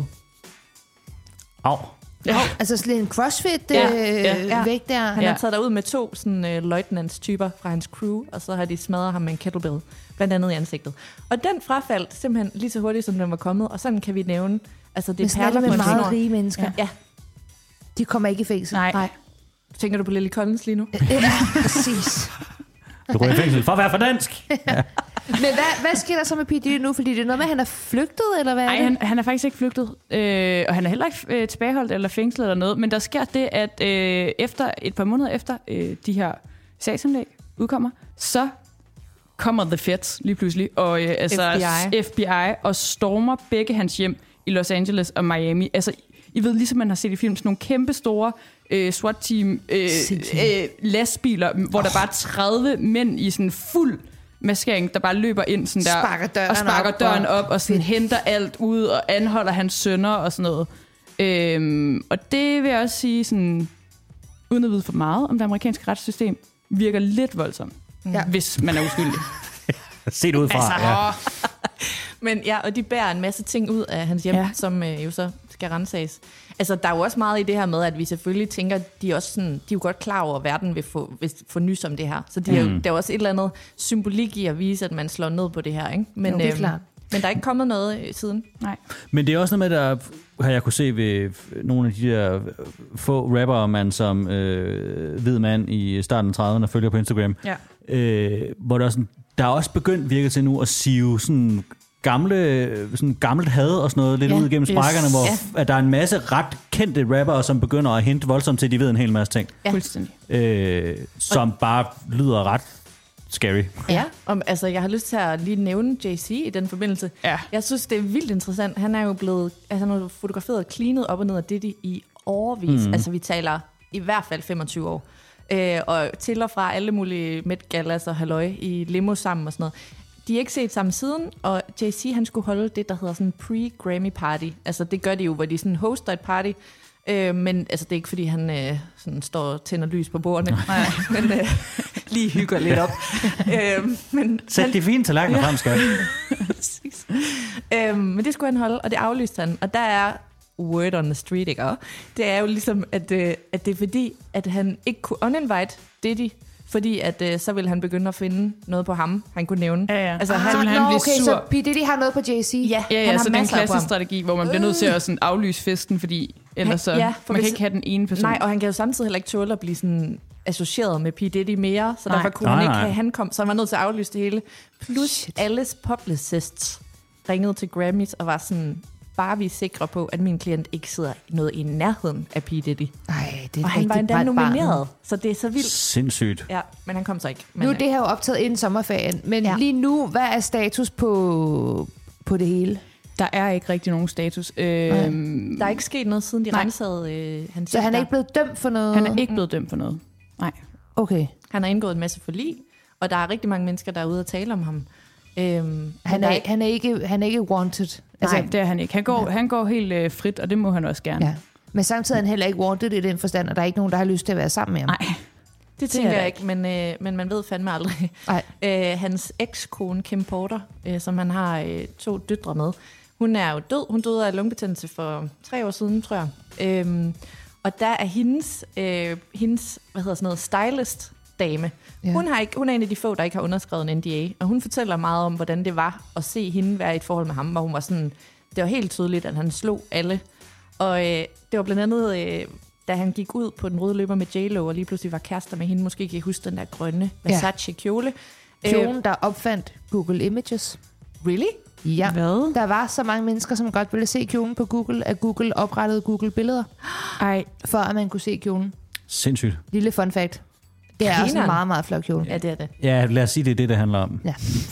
Au. Ja. Altså sådan en crossfit vægt der. Han har taget derud med 2 sådan løjtnantstyper fra hans crew, og så har de smadret ham med en kettlebell, blandt andet i ansigtet. Og den frafaldt simpelthen lige så hurtigt, som den var kommet, og sådan kan vi nævne, altså det er perler med meget rige mennesker. Ja. De kommer ikke i fængsel. Nej. Tænker du på Lily Collins lige nu? Ja, præcis. Du går i fængsel for at være for dansk. Ja. Men hvad sker der så med P. Diddy nu? Fordi det er noget med, at han er flygtet, eller hvad? Nej, han er faktisk ikke flygtet. Og han er heller ikke tilbageholdt eller fængslet eller noget. Men der sker det, at efter et par måneder efter de her sagsanlæg udkommer, så kommer The Feds lige pludselig. Og FBI og stormer begge hans hjem i Los Angeles og Miami. Altså, I ved, ligesom man har set i film, sådan nogle kæmpe store SWAT-team lastbiler, hvor der bare er 30 mænd i sådan fuld maskering, der bare løber ind sådan der, og sparker døren op og sådan henter alt ud og anholder hans sønner og sådan noget. Og det vil jeg også sige, sådan, uden at vide for meget om det amerikanske retssystem, virker lidt voldsomt, hvis man er uskyldig. Set ud fra, altså, Men ja, og de bærer en masse ting ud af hans hjem, som jo så skal renses. Altså, der er jo også meget i det her med, at vi selvfølgelig tænker, de er jo godt klar over, at verden vil få nys om det her. Så der er også et eller andet symbolik i at vise, at man slår ned på det her, ikke? Men, jo, det er klart. Men der er ikke kommet noget siden. Nej. Men det er også noget med, der har jeg kunne se ved nogle af de der få rappere, man som hvid mand i starten af 30'erne følger på Instagram, hvor der er sådan, der er også begyndt virke til nu at sive sådan gammelt had og sådan noget lidt ud gennem sprækkerne, hvor at der er en masse ret kendte rappere, som begynder at hente voldsomt til, de ved en hel masse ting. Ja. Fuldstændig. Som bare lyder ret scary. Ja, altså jeg har lyst til at lige nævne Jay-Z i den forbindelse. Ja. Jeg synes, det er vildt interessant. Han er jo blevet fotograferet og cleanet op og ned af Diddy i årevis. Altså vi taler i hvert fald 25 år. Og til og fra alle mulige Met Galas og halløj i limo sammen og sådan noget. De er ikke set sammen siden, og Jay-Z han skulle holde det, der hedder sådan pre-Grammy party. Altså det gør de jo, hvor de sådan hoster et party. Men altså, det er ikke, fordi han sådan står og tænder lys på bordene. Nej. Men lige hygger lidt op. Sæt de fine tallerkener frem, skat. Men det skulle han holde, og det aflyste han. Og der er word on the street, ikke? Det er jo ligesom, at det er fordi, at han ikke kunne uninvite Diddy, fordi at så ville han begynde at finde noget på ham, han kunne nævne. Ja. Altså, så P. Diddy har noget på Jay-Z? Ja, så det er en klassisk strategi, hvor man bliver nødt til at sådan aflyse festen, fordi ellers så man kan ikke have den ene person. Nej, og han kan jo samtidig heller ikke tåle at blive sådan associeret med P. Diddy mere, så derfor kunne han ikke have, han kom, så han var nødt til at aflyse det hele. Plus alles publicists ringede til Grammys og var sådan, bare vi er sikre på, at min klient ikke sidder noget i nærheden af P. Diddy. Ej, det er og han var endda nomineret, så det er så vildt. Sindssygt. Ja, men han kom så ikke. Men, nu er det her jo optaget inden sommerferien, men lige nu, hvad er status på det hele? Der er ikke rigtig nogen status. Der er ikke sket noget, siden de rensede hans. Så han er ikke blevet dømt for noget? Han er ikke blevet dømt for noget. Nej. Okay. Han har indgået en masse forlig, og der er rigtig mange mennesker, der er ude at tale om ham. Han er ikke wanted. Altså, nej, det er han ikke. Han går helt frit, og det må han også gerne. Ja. Men samtidig er han heller ikke wanted i den forstand, og der er ikke nogen, der har lyst til at være sammen med ham. Nej, det tænker jeg ikke, men man ved fandme aldrig. Hans ekskone, Kim Porter, som han har 2 døtre med, hun er jo død. Hun døde af lungebetændelse for 3 år siden, tror jeg. Og der er hendes stylist dame. Ja. Hun er en af de få, der ikke har underskrevet en NDA, og hun fortæller meget om, hvordan det var at se hende være i et forhold med ham, hvor hun var sådan, det var helt tydeligt, at han slog alle. Og det var blandt andet, da han gik ud på den røde løber med J-Lo, og lige pludselig var kærester med hende, måske kan I huske den der grønne Versace kjole. Kjolen, der opfandt Google Images. Really? Ja. Hvad? Der var så mange mennesker, som godt ville se kjolen på Google, at Google oprettede Google-billeder, for at man kunne se kjolen. Sindssygt. Lille fun fact. Det er også en meget, meget flot kjole. Ja, det er det. Ja, lad os sige, det er det handler om. Ja.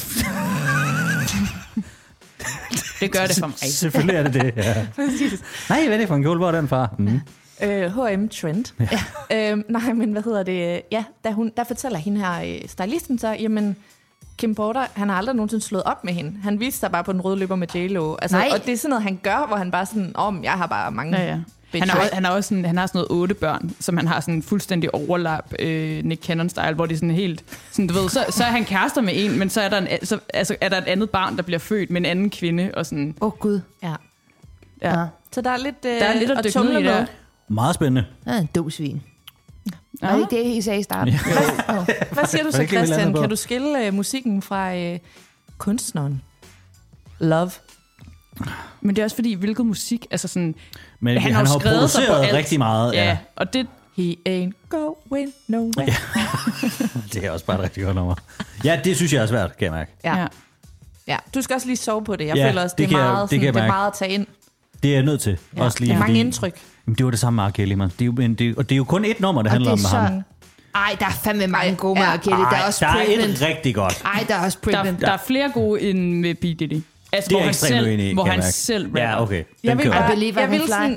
Det gør det for mig. Selvfølgelig er det, ja. Nej, hvad er det for en kjole? Hvor er den fra? H&M Trend. Ja. Nej, men hvad hedder det? Ja, der fortæller hende her, stylisten så, jamen, Kim Porter, han har aldrig nogensinde slået op med hende. Han viste sig bare på den røde løber med J-Lo. Altså, og det er sådan noget, han gør, hvor han bare sådan, jeg har bare mange... Ja. Han har sådan noget 8 børn, som han har sådan fuldstændig overlap, Nick Cannon-style, hvor det er sådan helt, sådan, du ved, så er han kærester med en, men så er der et andet barn, der bliver født med en anden kvinde og sådan. Gud. Ja. Så der er lidt at dykke ned i der. Meget spændende. En dum svin. Var det ikke det, I sagde i starten? Hvad siger du så, Christian? Kan du skille musikken fra kunstneren? Love. Men det er også fordi, hvilket musik, altså sådan... Men han har produceret rigtig meget. Ja, og det... He ain't going nowhere. Ja. Det er også bare et rigtig godt nummer. Ja, det synes jeg er svært, kan jeg mærke. Ja. Du skal også lige sove på det. Jeg føler også, det er meget at tage ind. Det er jeg nødt til. Ja. Også lige, mange indtryk. Det var det samme med R. Kelly, man. Det er jo kun et nummer, det handler om med ham. Ej, der er fandme mange gode med R. Kelly. Der er også Pregnant. Der er et rigtig godt. Ej, der er også Pregnant. Der er flere gode end med P. Diddy. Altså, det er ekstremt uenig i, hvor han selv rapper. Ja, okay. Jeg vil sådan...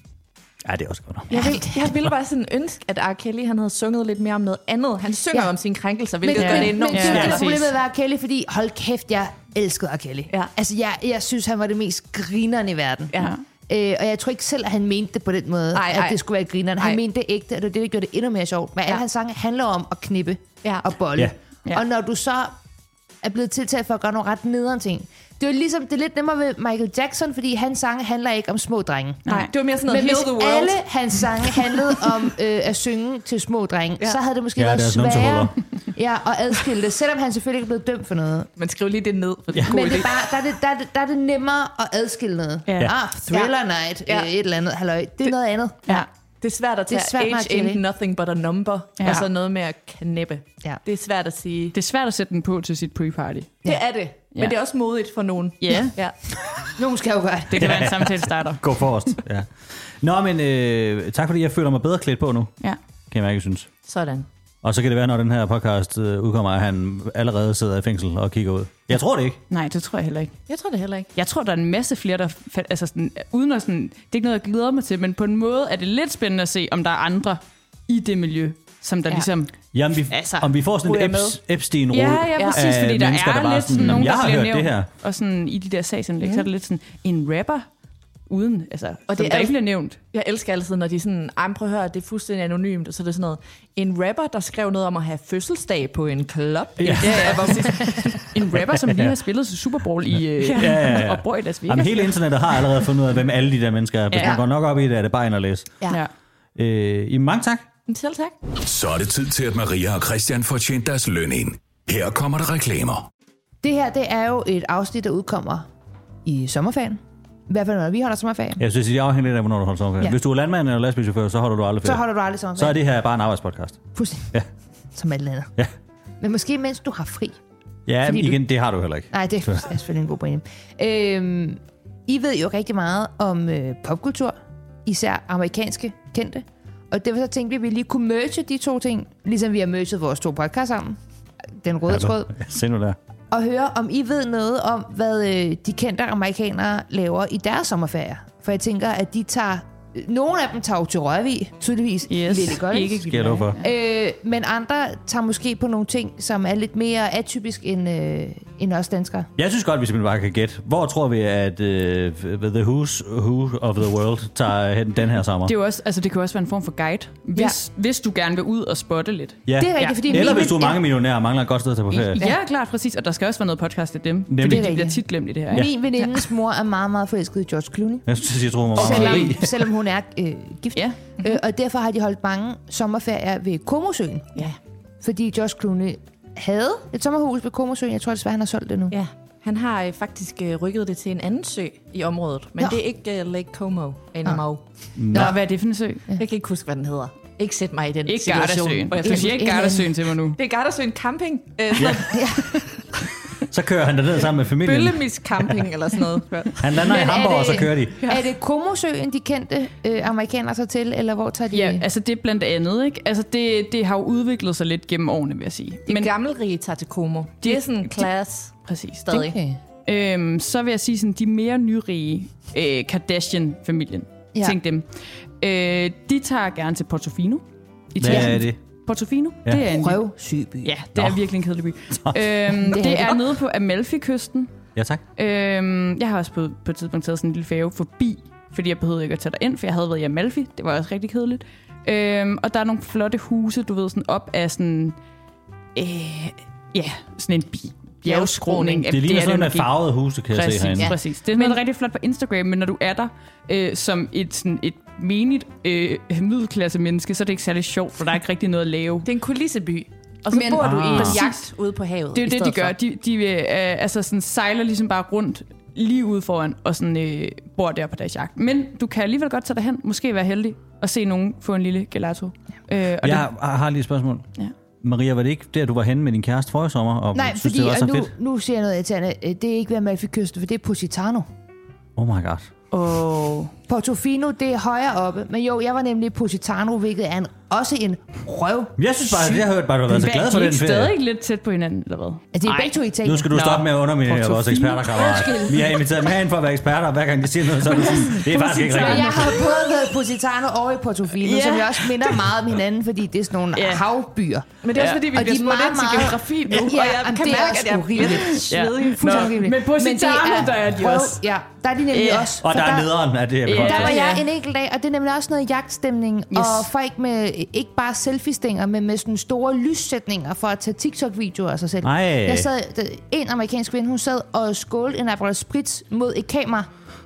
Ja, det er også godt. Jeg ville bare sådan ønske, at R. Kelly han havde sunget lidt mere om noget andet. Han synger om sine krænkelser, hvilket gør det enormt. Men det er problemet med R. Kelly, fordi hold kæft, jeg elskede R. Kelly. Ja. Altså, jeg synes, han var det mest grinerne i verden. Ja. Og jeg tror ikke selv, at han mente det på den måde, at det skulle være grineren. Han mente det ægte, og det var det, der gjorde det endnu mere sjovt. Men alle hans sange handler om at knippe og bolle. Ja. Og når du så er blevet tiltalt for at gøre nogle ret nederen ting, det er lidt nemmere ved Michael Jackson, fordi hans sange handler ikke om små drenge. Nej, det var mere sådan noget Heal the World. Men hvis alle hans sange handlede om at synge til små drenge, så havde det måske været sværere at adskille det, selvom han selvfølgelig ikke er blevet dømt for noget. Man skriver lige det ned, for det er men det er bare, der er det nemmere at adskille noget. Thriller Night, et eller andet, halløj, det er noget andet. Ja. Det er svært at tage age ain't nothing but a number, og så noget med at knæppe. Ja. Det er svært at sige. Det er svært at sætte den på til sit pre-party. Det er det. Men det er også modigt for nogen. Ja. Nogen skal jo gøre det. Det kan være en samtale starter. Gå forrest. Ja. Nå, men tak fordi jeg føler mig bedre klædt på nu. Ja. Kan jeg mærke, jeg synes. Sådan. Og så kan det være, når den her podcast udkommer, at han allerede sidder i fængsel og kigger ud. Jeg tror det ikke. Nej, det tror jeg heller ikke. Jeg tror det heller ikke. Jeg tror, der er en masse flere, der... Altså sådan, uden at sådan... Det er ikke noget, jeg glæder mig til, men på en måde er det lidt spændende at se, om der er andre i det miljø, som der ligesom... Jamen, om vi får sådan en Epstein-rod ja, præcis, fordi der mennesker, er der lidt sådan nogen, jeg har der hørt bliver nævnt. Det her. Og sådan i de der sagsindlæg, så er det lidt sådan en rapper, uden, altså, og det der ikke bliver nævnt. Jeg elsker altid, når de sådan, prøv at høre, det er fuldstændig anonymt, og så er det sådan noget, en rapper, der skrev noget om at have fødselsdag på en club. Ja. En rapper, som lige har spillet til Super Bowl i Opborg i Las Vegas. Jamen, hele internettet har allerede fundet ud af, hvem alle de der mennesker er. Hvis man går nok op i det, er det bare ind og læse. Ja. Mange tak. Selv tak. Så er det tid til, at Maria og Christian får tjent deres løn ind. Her kommer der reklamer. Det her, det er jo et afsnit, der udkommer i sommerferien. I hvert fald, når vi holder sommerferie. Jeg synes, det er afhængigt af, hvornår du holder sommerferie. Ja. Hvis du er landmand eller lastbilchauffør, så holder du aldrig ferie. Så holder du aldrig sommerferie. Så er det her bare en arbejdspodcast. Fuldstændig. Ja. Som alt andet. Ja. Men måske mens du har fri. Ja, igen, det har du heller ikke. Nej, det er selvfølgelig en god pointe. I ved jo rigtig meget om popkultur. Især amerikanske kendte. Og derfor så tænkte vi, at vi lige kunne merge de to ting. Ligesom vi har merget vores to podcasts sammen. Den røde tråd. Se nu der. Og høre, om I ved noget om, hvad de kendte amerikanere laver i deres sommerferie. For jeg tænker, at de tager... Nogle af dem tager jo til Rørvig, tydeligvis. Yes, lidt godt. Sker du for. Men andre tager måske på nogle ting, som er lidt mere atypisk end os danskere. Jeg synes godt, vi simpelthen bare kan gætte. Hvor tror vi, at The Who of the World tager hen den her sommer? Det er jo også, altså det kan også være en form for guide, hvis du gerne vil ud og spotte lidt. Ja. Det er rigtigt, fordi eller hvis du er mange millionærer og mangler et godt sted at tage på ferie. Ja, klart, præcis. Og der skal også være noget podcast af dem. Nemlig. Fordi de bliver tit glemt i det her. Ja. Min venindes mor er meget, meget forelsket i George Clooney. Jeg tror, hun var selvom hun er gift. Ja. Og derfor har de holdt mange sommerferier ved Comosøen. Ja. Fordi George Clooney havde et sommerhus ved Comosøen. Jeg tror desværre, han har solgt det nu. Ja. Han har faktisk rykket det til en anden sø i området. Men det er ikke Lake Como anymore. Nå, hvad er det for en sø? Jeg kan ikke huske, hvad den hedder. Ikke sæt mig i den ikke situation. Gardasøen. Du siger ikke Gardasøen til mig nu. Det er Gardasøen Camping. Så kører han derned sammen med familien. Bøllemis Camping eller sådan noget. Han lander i Hamburg, og så kører de. Er det Comosøen, de kendte amerikanere sig til, eller hvor tager de... Ja, altså det er blandt andet, ikke? Altså det har jo udviklet sig lidt gennem årene, vil jeg sige. De gammelrige tager til Como. Det er sådan en class præcis. stadig. Okay. Så vil jeg sige sådan, de mere nyrige Kardashian-familien. Ja. Tænk dem. De tager gerne til Portofino. Hvad er det? Portofino, det er en røvsyg by. Ja, det er virkelig en kedelig by. Det er nede på Amalfi-kysten. Ja, tak. Jeg har også på et tidspunkt taget sådan en lille færge forbi, fordi jeg behøvede ikke at tage derind, for jeg havde været i Amalfi. Det var også rigtig kedeligt. Og der er nogle flotte huse, du ved, sådan op af sådan... sådan en bjergskråning. Det ligner sådan en farvede huse, kan jeg se herinde. Præcis. Det er noget rigtig flot på Instagram, men når du er der som et menigt middelklasse menneske, så er det ikke særlig sjovt, for der er ikke rigtig noget at lave. Det er en kulisseby. Og så bor du i en jagt ude på havet. Det er jo det, de gør. De altså sådan sejler ligesom bare rundt lige ude foran og sådan, bor der på deres jagt. Men du kan alligevel godt tage dig hen, måske være heldig og se nogen få en lille gelato. Jeg har lige et spørgsmål. Ja. Maria, var det ikke der, du var henne med din kæreste forrige sommer? Og nej, synes, fordi det var så fedt? Nu siger jeg noget irriterende. Det er ikke ved Amalfi-kysten, for det er Positano. Oh my god. Portofino, det er højere oppe. Men jo, jeg var nemlig i Positano, hvilket er også en røv. Jeg synes bare, jeg har hørt bare, du har været så glad for den ferie. Er de stadig lidt tæt på hinanden, eller hvad? Altså, det er begge to i Italien. Nu skal du stoppe med at underminere vores eksperter, kammerat. Vi har inviteret dem herind for at være eksperter, og hver gang de siger noget, så er det sådan, det er faktisk ikke rigtigt. Jeg har både været i Positano og i Portofino, som jeg også minder meget om hinanden, fordi det er sådan nogle havbyer. Men det er også fordi, vi bliver smurt ind til geografi nu, og jeg kan mærke, at jeg er lidt svedig. Men Positano, der er de også. Ja, der er de nemlig også. Og der er nederen af det. Der var jeg en enkelt dag, og det er nemlig også noget jagtstemning, og folk med ikke bare selfie-stænger, men med sådan store lyssætninger for at tage TikTok-videoer af sig selv. Jeg sad, en amerikansk kvinde, hun sad og skålte en Aperol Spritz mod et kamera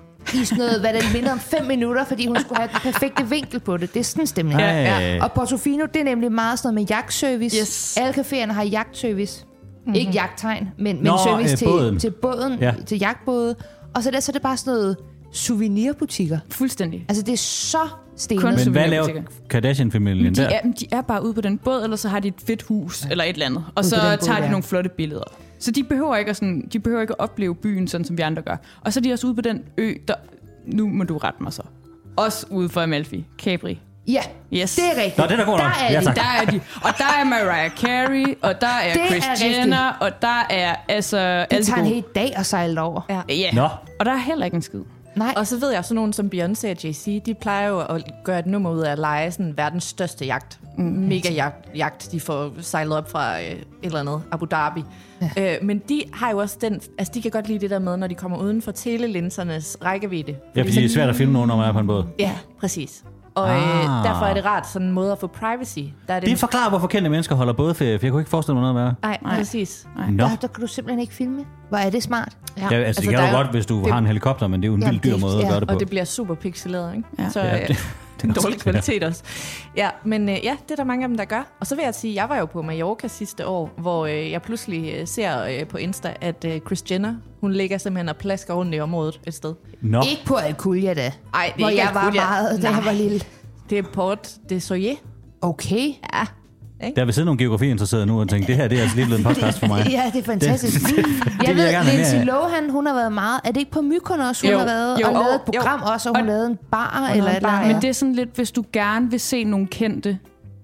i sådan noget, hvad det minder om 5 minutter, fordi hun skulle have den perfekte vinkel på det. Det er sådan en stemning. Og Portofino, det er nemlig meget sådan noget med jagtservice. Yes. Alle caféerne har jagtservice. Ikke jagttegn, men service til båden, til jagtbåde. Og så er det bare sådan noget souvenirbutikker. Fuldstændig. Altså det er så stenet. Men hvad laver Kardashian-familien der? De er bare ude på den båd, eller så har de et fedt hus, eller et eller andet. Og så tager de nogle flotte billeder. Så de behøver ikke at opleve byen, sådan som vi andre gør. Og så er de også ude på den ø, der... Nu må du rette mig så. Også ude for Amalfi. Capri. Ja, yes. Det er rigtigt. Nå, det er der god nok. Der er de. Og der er Mariah Carey, og der er Kris Jenner, og der er altså... Det tager en hel dag at sejle over. Ja. Og der er heller ikke en skid. Nej. Og så ved jeg, sådan nogen som Beyoncé og Jay-Z, de plejer jo at gøre et nummer ud af at lege sådan verdens største jagt. Mega jagt, de får sejlet op fra et eller andet Abu Dhabi. Ja. Men de har jo også den, altså de kan godt lide det der med, når de kommer uden for telelinsernes rækkevidde. Ja, fordi det er svært at filme nogen, når man er på en båd. Ja, præcis. Og derfor er det rart, sådan en måde at få privacy. Det forklarer, hvorfor kendte mennesker holder bådferie, for jeg kunne ikke forestille mig noget værre. Nej, præcis. Der kan du simpelthen ikke filme. Hvor er det smart. Ja, altså det kan jo godt, hvis du har en helikopter, men det er jo en vildt dyr måde at gøre det på. Og det bliver super pixeleret, ikke? Ja. Så det er en dårlig kvalitet også. Ja, men det er der mange af dem, der gør. Og så vil jeg sige, jeg var jo på Mallorca sidste år, hvor jeg pludselig ser på Insta, at Kris Jenner, hun ligger simpelthen og plasker rundt i området et sted. No. Ikke på Alcudia da. Nej, det er ikke jeg var meget, da jeg var lille. Det er Port de Soye. Okay. Ja. Der vil sidde nogle geografi-interesserede nu og tænke, det her det er altså lige blevet en podcast for mig. Ja, det er fantastisk. Jeg ved, Lindsay Lohan, hun har været meget... Er det ikke på Mykonos, hun har været og lavet et program også, og hun lavede en bar eller et eller andet? Men det er sådan lidt, hvis du gerne vil se nogle kendte,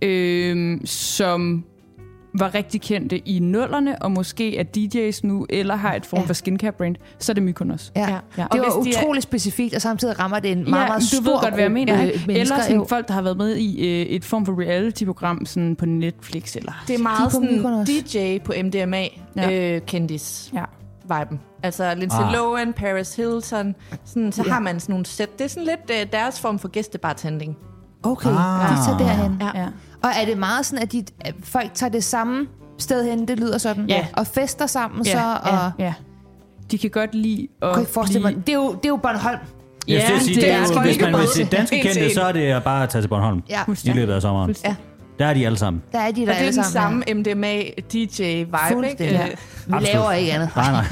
som var rigtig kendte i nullerne, og måske er DJ's nu, eller har et form for skincare brand, så er det Mykonos. Ja. Det var utroligt specifikt, og samtidig rammer det en meget stor du ved godt, hvad jeg mener. Eller sådan folk, der har været med i et form for reality-program sådan på Netflix. Eller. Det er meget sådan DJ på MDMA, kendis. Ja. Viben. Altså Lindsay Lohan, Paris Hilton, sådan, så har man sådan nogle sæt. Det er sådan lidt deres form for gæstebartending. Okay, de tager derhen. Ja. Og er det meget sådan, at folk tager det samme sted hen, det lyder sådan, og fester sammen Ja. De kan godt lide at kan ikke forestille mig. Det er jo Bornholm. Ja, det er hvis man vil se danske kendte, så er det bare at tage til Bornholm i løbet af sommeren. Ja. Der er de alle sammen. Der er de der alle sammen. Og det er den samme MDMA DJ-vibe, ikke? Vi laver ikke andet. Nej.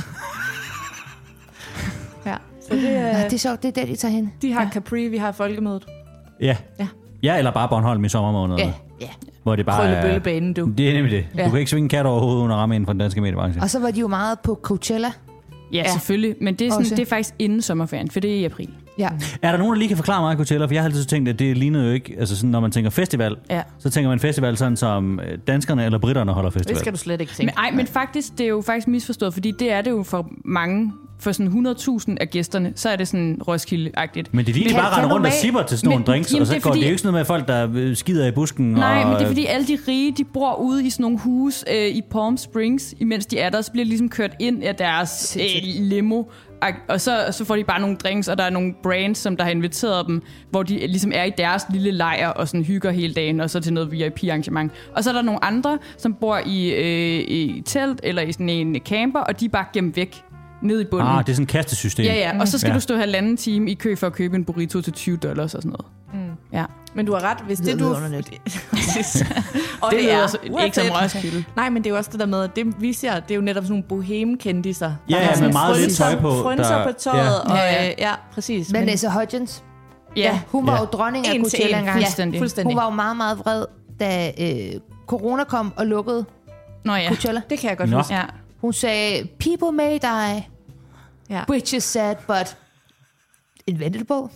Ja. Så det er sjovt, det er der, de tager hen. De har Capri, vi har Folkemødet. Ja, eller bare Bornholm i sommermånederne. Ja. Hvor det bare Krøllebøllebanen, du. Det er nemlig det. Ja. Du kan ikke svinge kat over hovedet uden at ramme ind fra den danske mediebranche. Og så var de jo meget på Coachella. Ja, selvfølgelig. Men det er, sådan, det er faktisk inden sommerferien, for det er i april. Ja. Er der nogen, der lige kan forklare mig Coachella? For jeg har altid tænkt, at det lignede jo ikke... Altså sådan, når man tænker festival, så tænker man festival sådan, som danskerne eller britterne holder festival. Det skal du slet ikke tænke. Men faktisk, det er jo faktisk misforstået, fordi det er det jo for mange... For sådan 100.000 af gæsterne, så er det sådan Roskilde-agtigt. Men det er lige bare rende rundt og sipper til sådan nogle drinks, og så går det jo ikke sådan noget med folk, der skider i busken. Nej, men det er fordi alle de rige, de bor ude i sådan nogle huse i Palm Springs, imens de er der, så bliver de ligesom kørt ind af deres limo. Og så får de bare nogle drinks, og der er nogle brands, som der har inviteret dem, hvor de ligesom er i deres lille lejr og sådan hygger hele dagen, og så til noget VIP-arrangement. Og så er der nogle andre, som bor i telt eller i sådan en camper, og de er bare gemt væk ned i bunden. Det er sådan et kastesystem. Ja, og så skal du stå 1,5 time i kø for at købe en burrito til $20 og sådan noget. Ja. Men du har ret, hvis det du... Og det er ikke som Roskilde. Nej, men det er jo også det der med, at det vi ser, det er jo netop sådan nogle boheme-kendiser. Ja, med meget lidt tøj på. Frynser på tøjet, og præcis. Vanessa Hudgens. Ja. Hun var jo dronning af Coachella engang. Fuldstændig. Hun var jo meget, meget vred, da corona kom og lukkede Coachella. Det kan jeg godt huske. Ja. Hun sagde, people may die, which is sad, but inventable.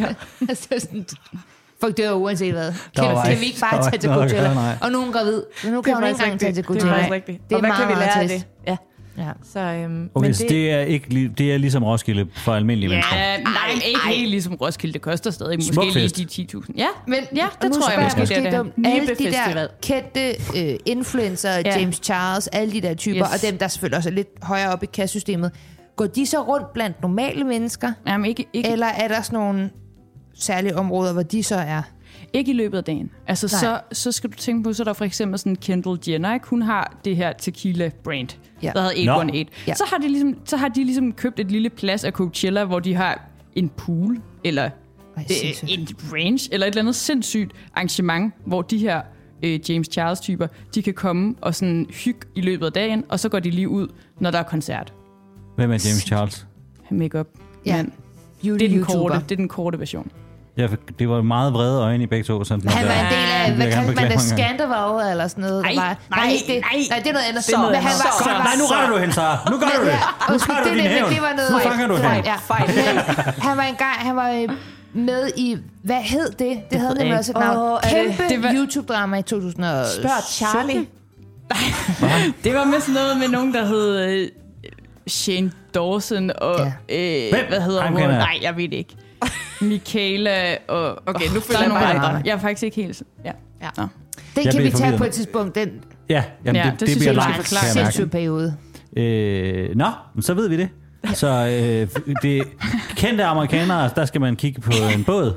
Folk dør uanset hvad. Kan vi ikke bare tage til Coachella? Og nu er hun gravid. Nu kan hun ikke engang tage til Coachella. Det er rigtigt. Og hvad kan vi lære af det? Ja. Så, okay, så det er ligesom Roskilde for almindelige mennesker. Nej, ikke helt ligesom Roskilde. Det koster stadig måske lige de 10.000. Ja, men det tror jeg måske, det er det. Alle de der kendte influencer, James Charles, alle de der typer, og dem, der selvfølgelig også er lidt højere op i kassesystemet, går de så rundt blandt normale mennesker? Jamen, ikke. Eller er der sådan nogle særlige områder, hvor de så er? Ikke i løbet af dagen. Altså, så skal du tænke på, så er der for eksempel sådan Kendall Jenner, ikke? Hun har det her tequila-brand, der hedder 818. Ja. Så har de ligesom købt et lille plads af Coachella, hvor de har en pool, eller en range, eller et eller andet sindssygt arrangement, hvor de her James Charles-typer, de kan komme og sådan hygge i løbet af dagen, og så går de lige ud, når der er koncert. Hvem er James Charles? Make-up. Ja. Det er den korte version. Ja, det var meget vrede øjne i begge to. Sådan han var en del af, hvad kaldte man det, Scandival eller sådan noget? Nej, det er noget andet. Nej, nu retter du hen, Sara. Nu gør du det. Nu tager du din hævn. Nu fanger du hende. Han var med i, hvad hed det? Det havde nemlig også et navn. Kæmpe YouTube-drama i 2017. Spørg Charlie. Det var med sådan noget med nogen, der hed Shane Dawson og... hvad hedder hun? Nej, jeg ved ikke. Michaela og... Okay, nu følger jeg mig. Jeg er faktisk ikke helt... Ja. Det kan vi tage på et tidspunkt. Det bliver langt. Sindssyg periode. Så ved vi det. Så det kendte amerikanere, der skal man kigge på en båd.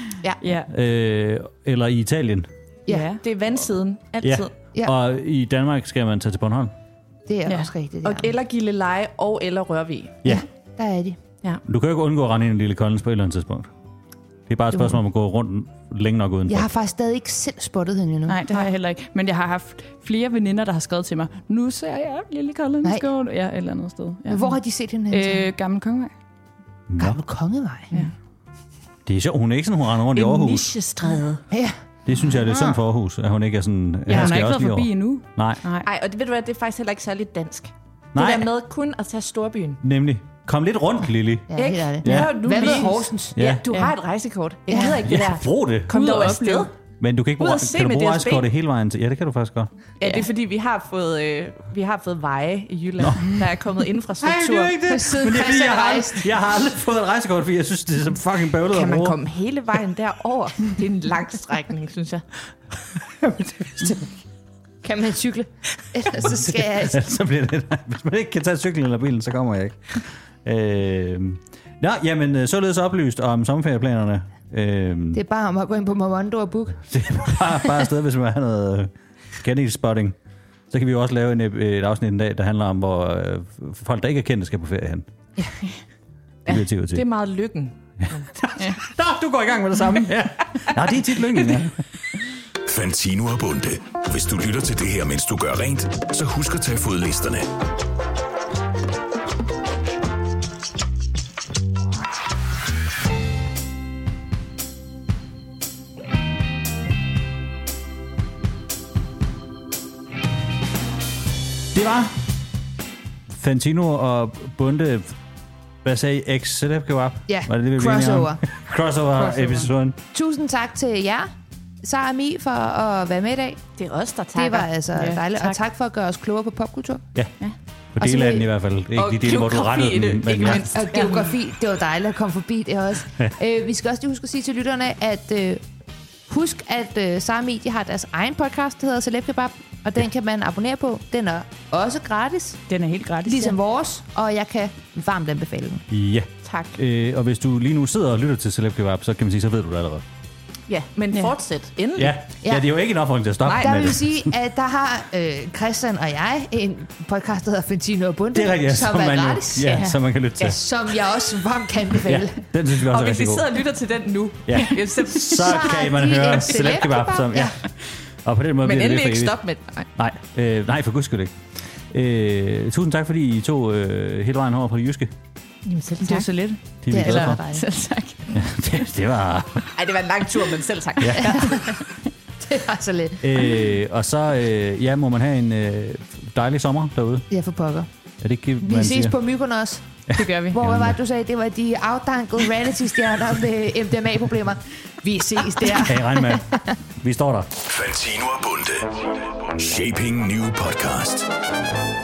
Eller i Italien. Ja, det er vandsiden. Altid. Ja. Og i Danmark skal man tage til Bornholm. Det er også rigtigt. Og eller Gilleleje og eller Rørvig. Ja, der er de. Ja. Du kan jo ikke undgå at rende ind i en lille Collins på et eller andet tidspunkt. Det er bare et spørgsmål om at gå rundt længe nok udenfor. Jeg har faktisk stadig ikke selv spottet hende endnu. Nej, det har jeg heller ikke. Men jeg har haft flere veninder, der har skrevet til mig, nu ser jeg lille Collins gå. Ja, et eller andet sted. Ja. Men hvor har de set hende? Gammel Kongevej. Gammel Kongevej? Ja. Det er sjovt. Hun er ikke sådan, hun render rundt i Aarhus. En nichestræde. Ja. Det synes jeg, det er synd for Aarhus, at hun ikke er sådan... Ja, hun har ikke været forbi endnu. Nej. Og det ved du hvad, det er faktisk heller ikke særligt dansk. Nej. Det der med kun at tage storbyen. Nemlig. Kom lidt rundt, Lili. Ja, helt er det. Ja. Hvad med Horsens? Ja, du har et rejsekort. Jeg hedder ikke det der. Brug det. Kom dog afsted. Men du kan ikke bruge rejsekortet hele vejen til... Ja, det kan du faktisk godt. Ja, det er fordi, vi har fået veje i Jylland, der er kommet ind fra struktur. Nej, det er ikke det. Men det er fordi, jeg har aldrig fået et rejsekort, fordi jeg synes, det er så fucking bøvlet at bruge. Kan man komme hele vejen derover? Det er en lang strækning, synes jeg. Kan man cykle? Ellers så skal jeg... Så bliver det... Hvis man ikke kan tage cyklen eller bilen, så kommer jeg ikke. Jamen, således oplyst om sommerferieplanerne. Det er bare om at gå ind på Momondo og book. Det er bare et sted, hvis man har noget kendis-spotting. Så kan vi jo også lave et afsnit en dag, der handler om, hvor folk, der ikke er kendte, skal på ferie hen. Det er meget lykken. Nå, du går i gang med det samme. Ja. Nå, det er tit lykken, ja. Fantino og Bunde. Hvis du lytter til det her, mens du gør rent, så husk at tage fodlisterne. Det var Fantino og Bunde. Hvad sagde I? Celeb Kebab? Ja, var det crossover. Crossover-episoden. Tusind tak til jer, Sara og Mi, for at være med i dag. Det er os, der takker. Det var altså dejligt. Tak. Og tak for at gøre os klogere på popkultur. Ja. På dele af den i hvert fald. Ikke de dele, hvor du rettede den. Men og geografi, det var dejligt at komme forbi det også. Vi skal også lige huske at sige til lytterne, at husk, at Sara og Mi, de har deres egen podcast, der hedder Celeb Kebab. Og den kan man abonnere på. Den er også gratis. Den er helt gratis. Ligesom vores. Og jeg kan varmt anbefale den. Ja. Tak. Og hvis du lige nu sidder og lytter til Celeb Kebab, så kan man sige, så ved du det allerede. Ja, men fortsæt endelig. Ja, det er jo ikke en opfordring til at stoppe. Nej, der vil sige, at der har Christian og jeg en podcast, der hedder Fantino og Bunde, som er gratis. Ja, som man kan lytte til. Ja, som jeg også varmt kan befale. Ja, den synes vi også og er hvis I god. sidder og lytter til den nu, så kan man høre Celeb Kebab. Og på den måde men bliver det endelig ikke stop med Nej, for guds skyld ikke. Tusind tak, fordi I tog hele vejen over på det jyske. Jamen selv tak. Det var så lidt. Det er eller dig. Selv tak. Ja, det var... Ej, det var en lang tur, men selv tak. Ja. Det var så lidt. Og så må man have en dejlig sommer derude. Ja, for pokker. Er det ikke, vi ses på Mykonos. Det gør vi. Hvor var det, du sagde, det var de afdankede reality-stjerner med MDMA-problemer. Vi ses der. Kan I regne med? Vi står der. Fantino og Bunde. Shaping New Podcast.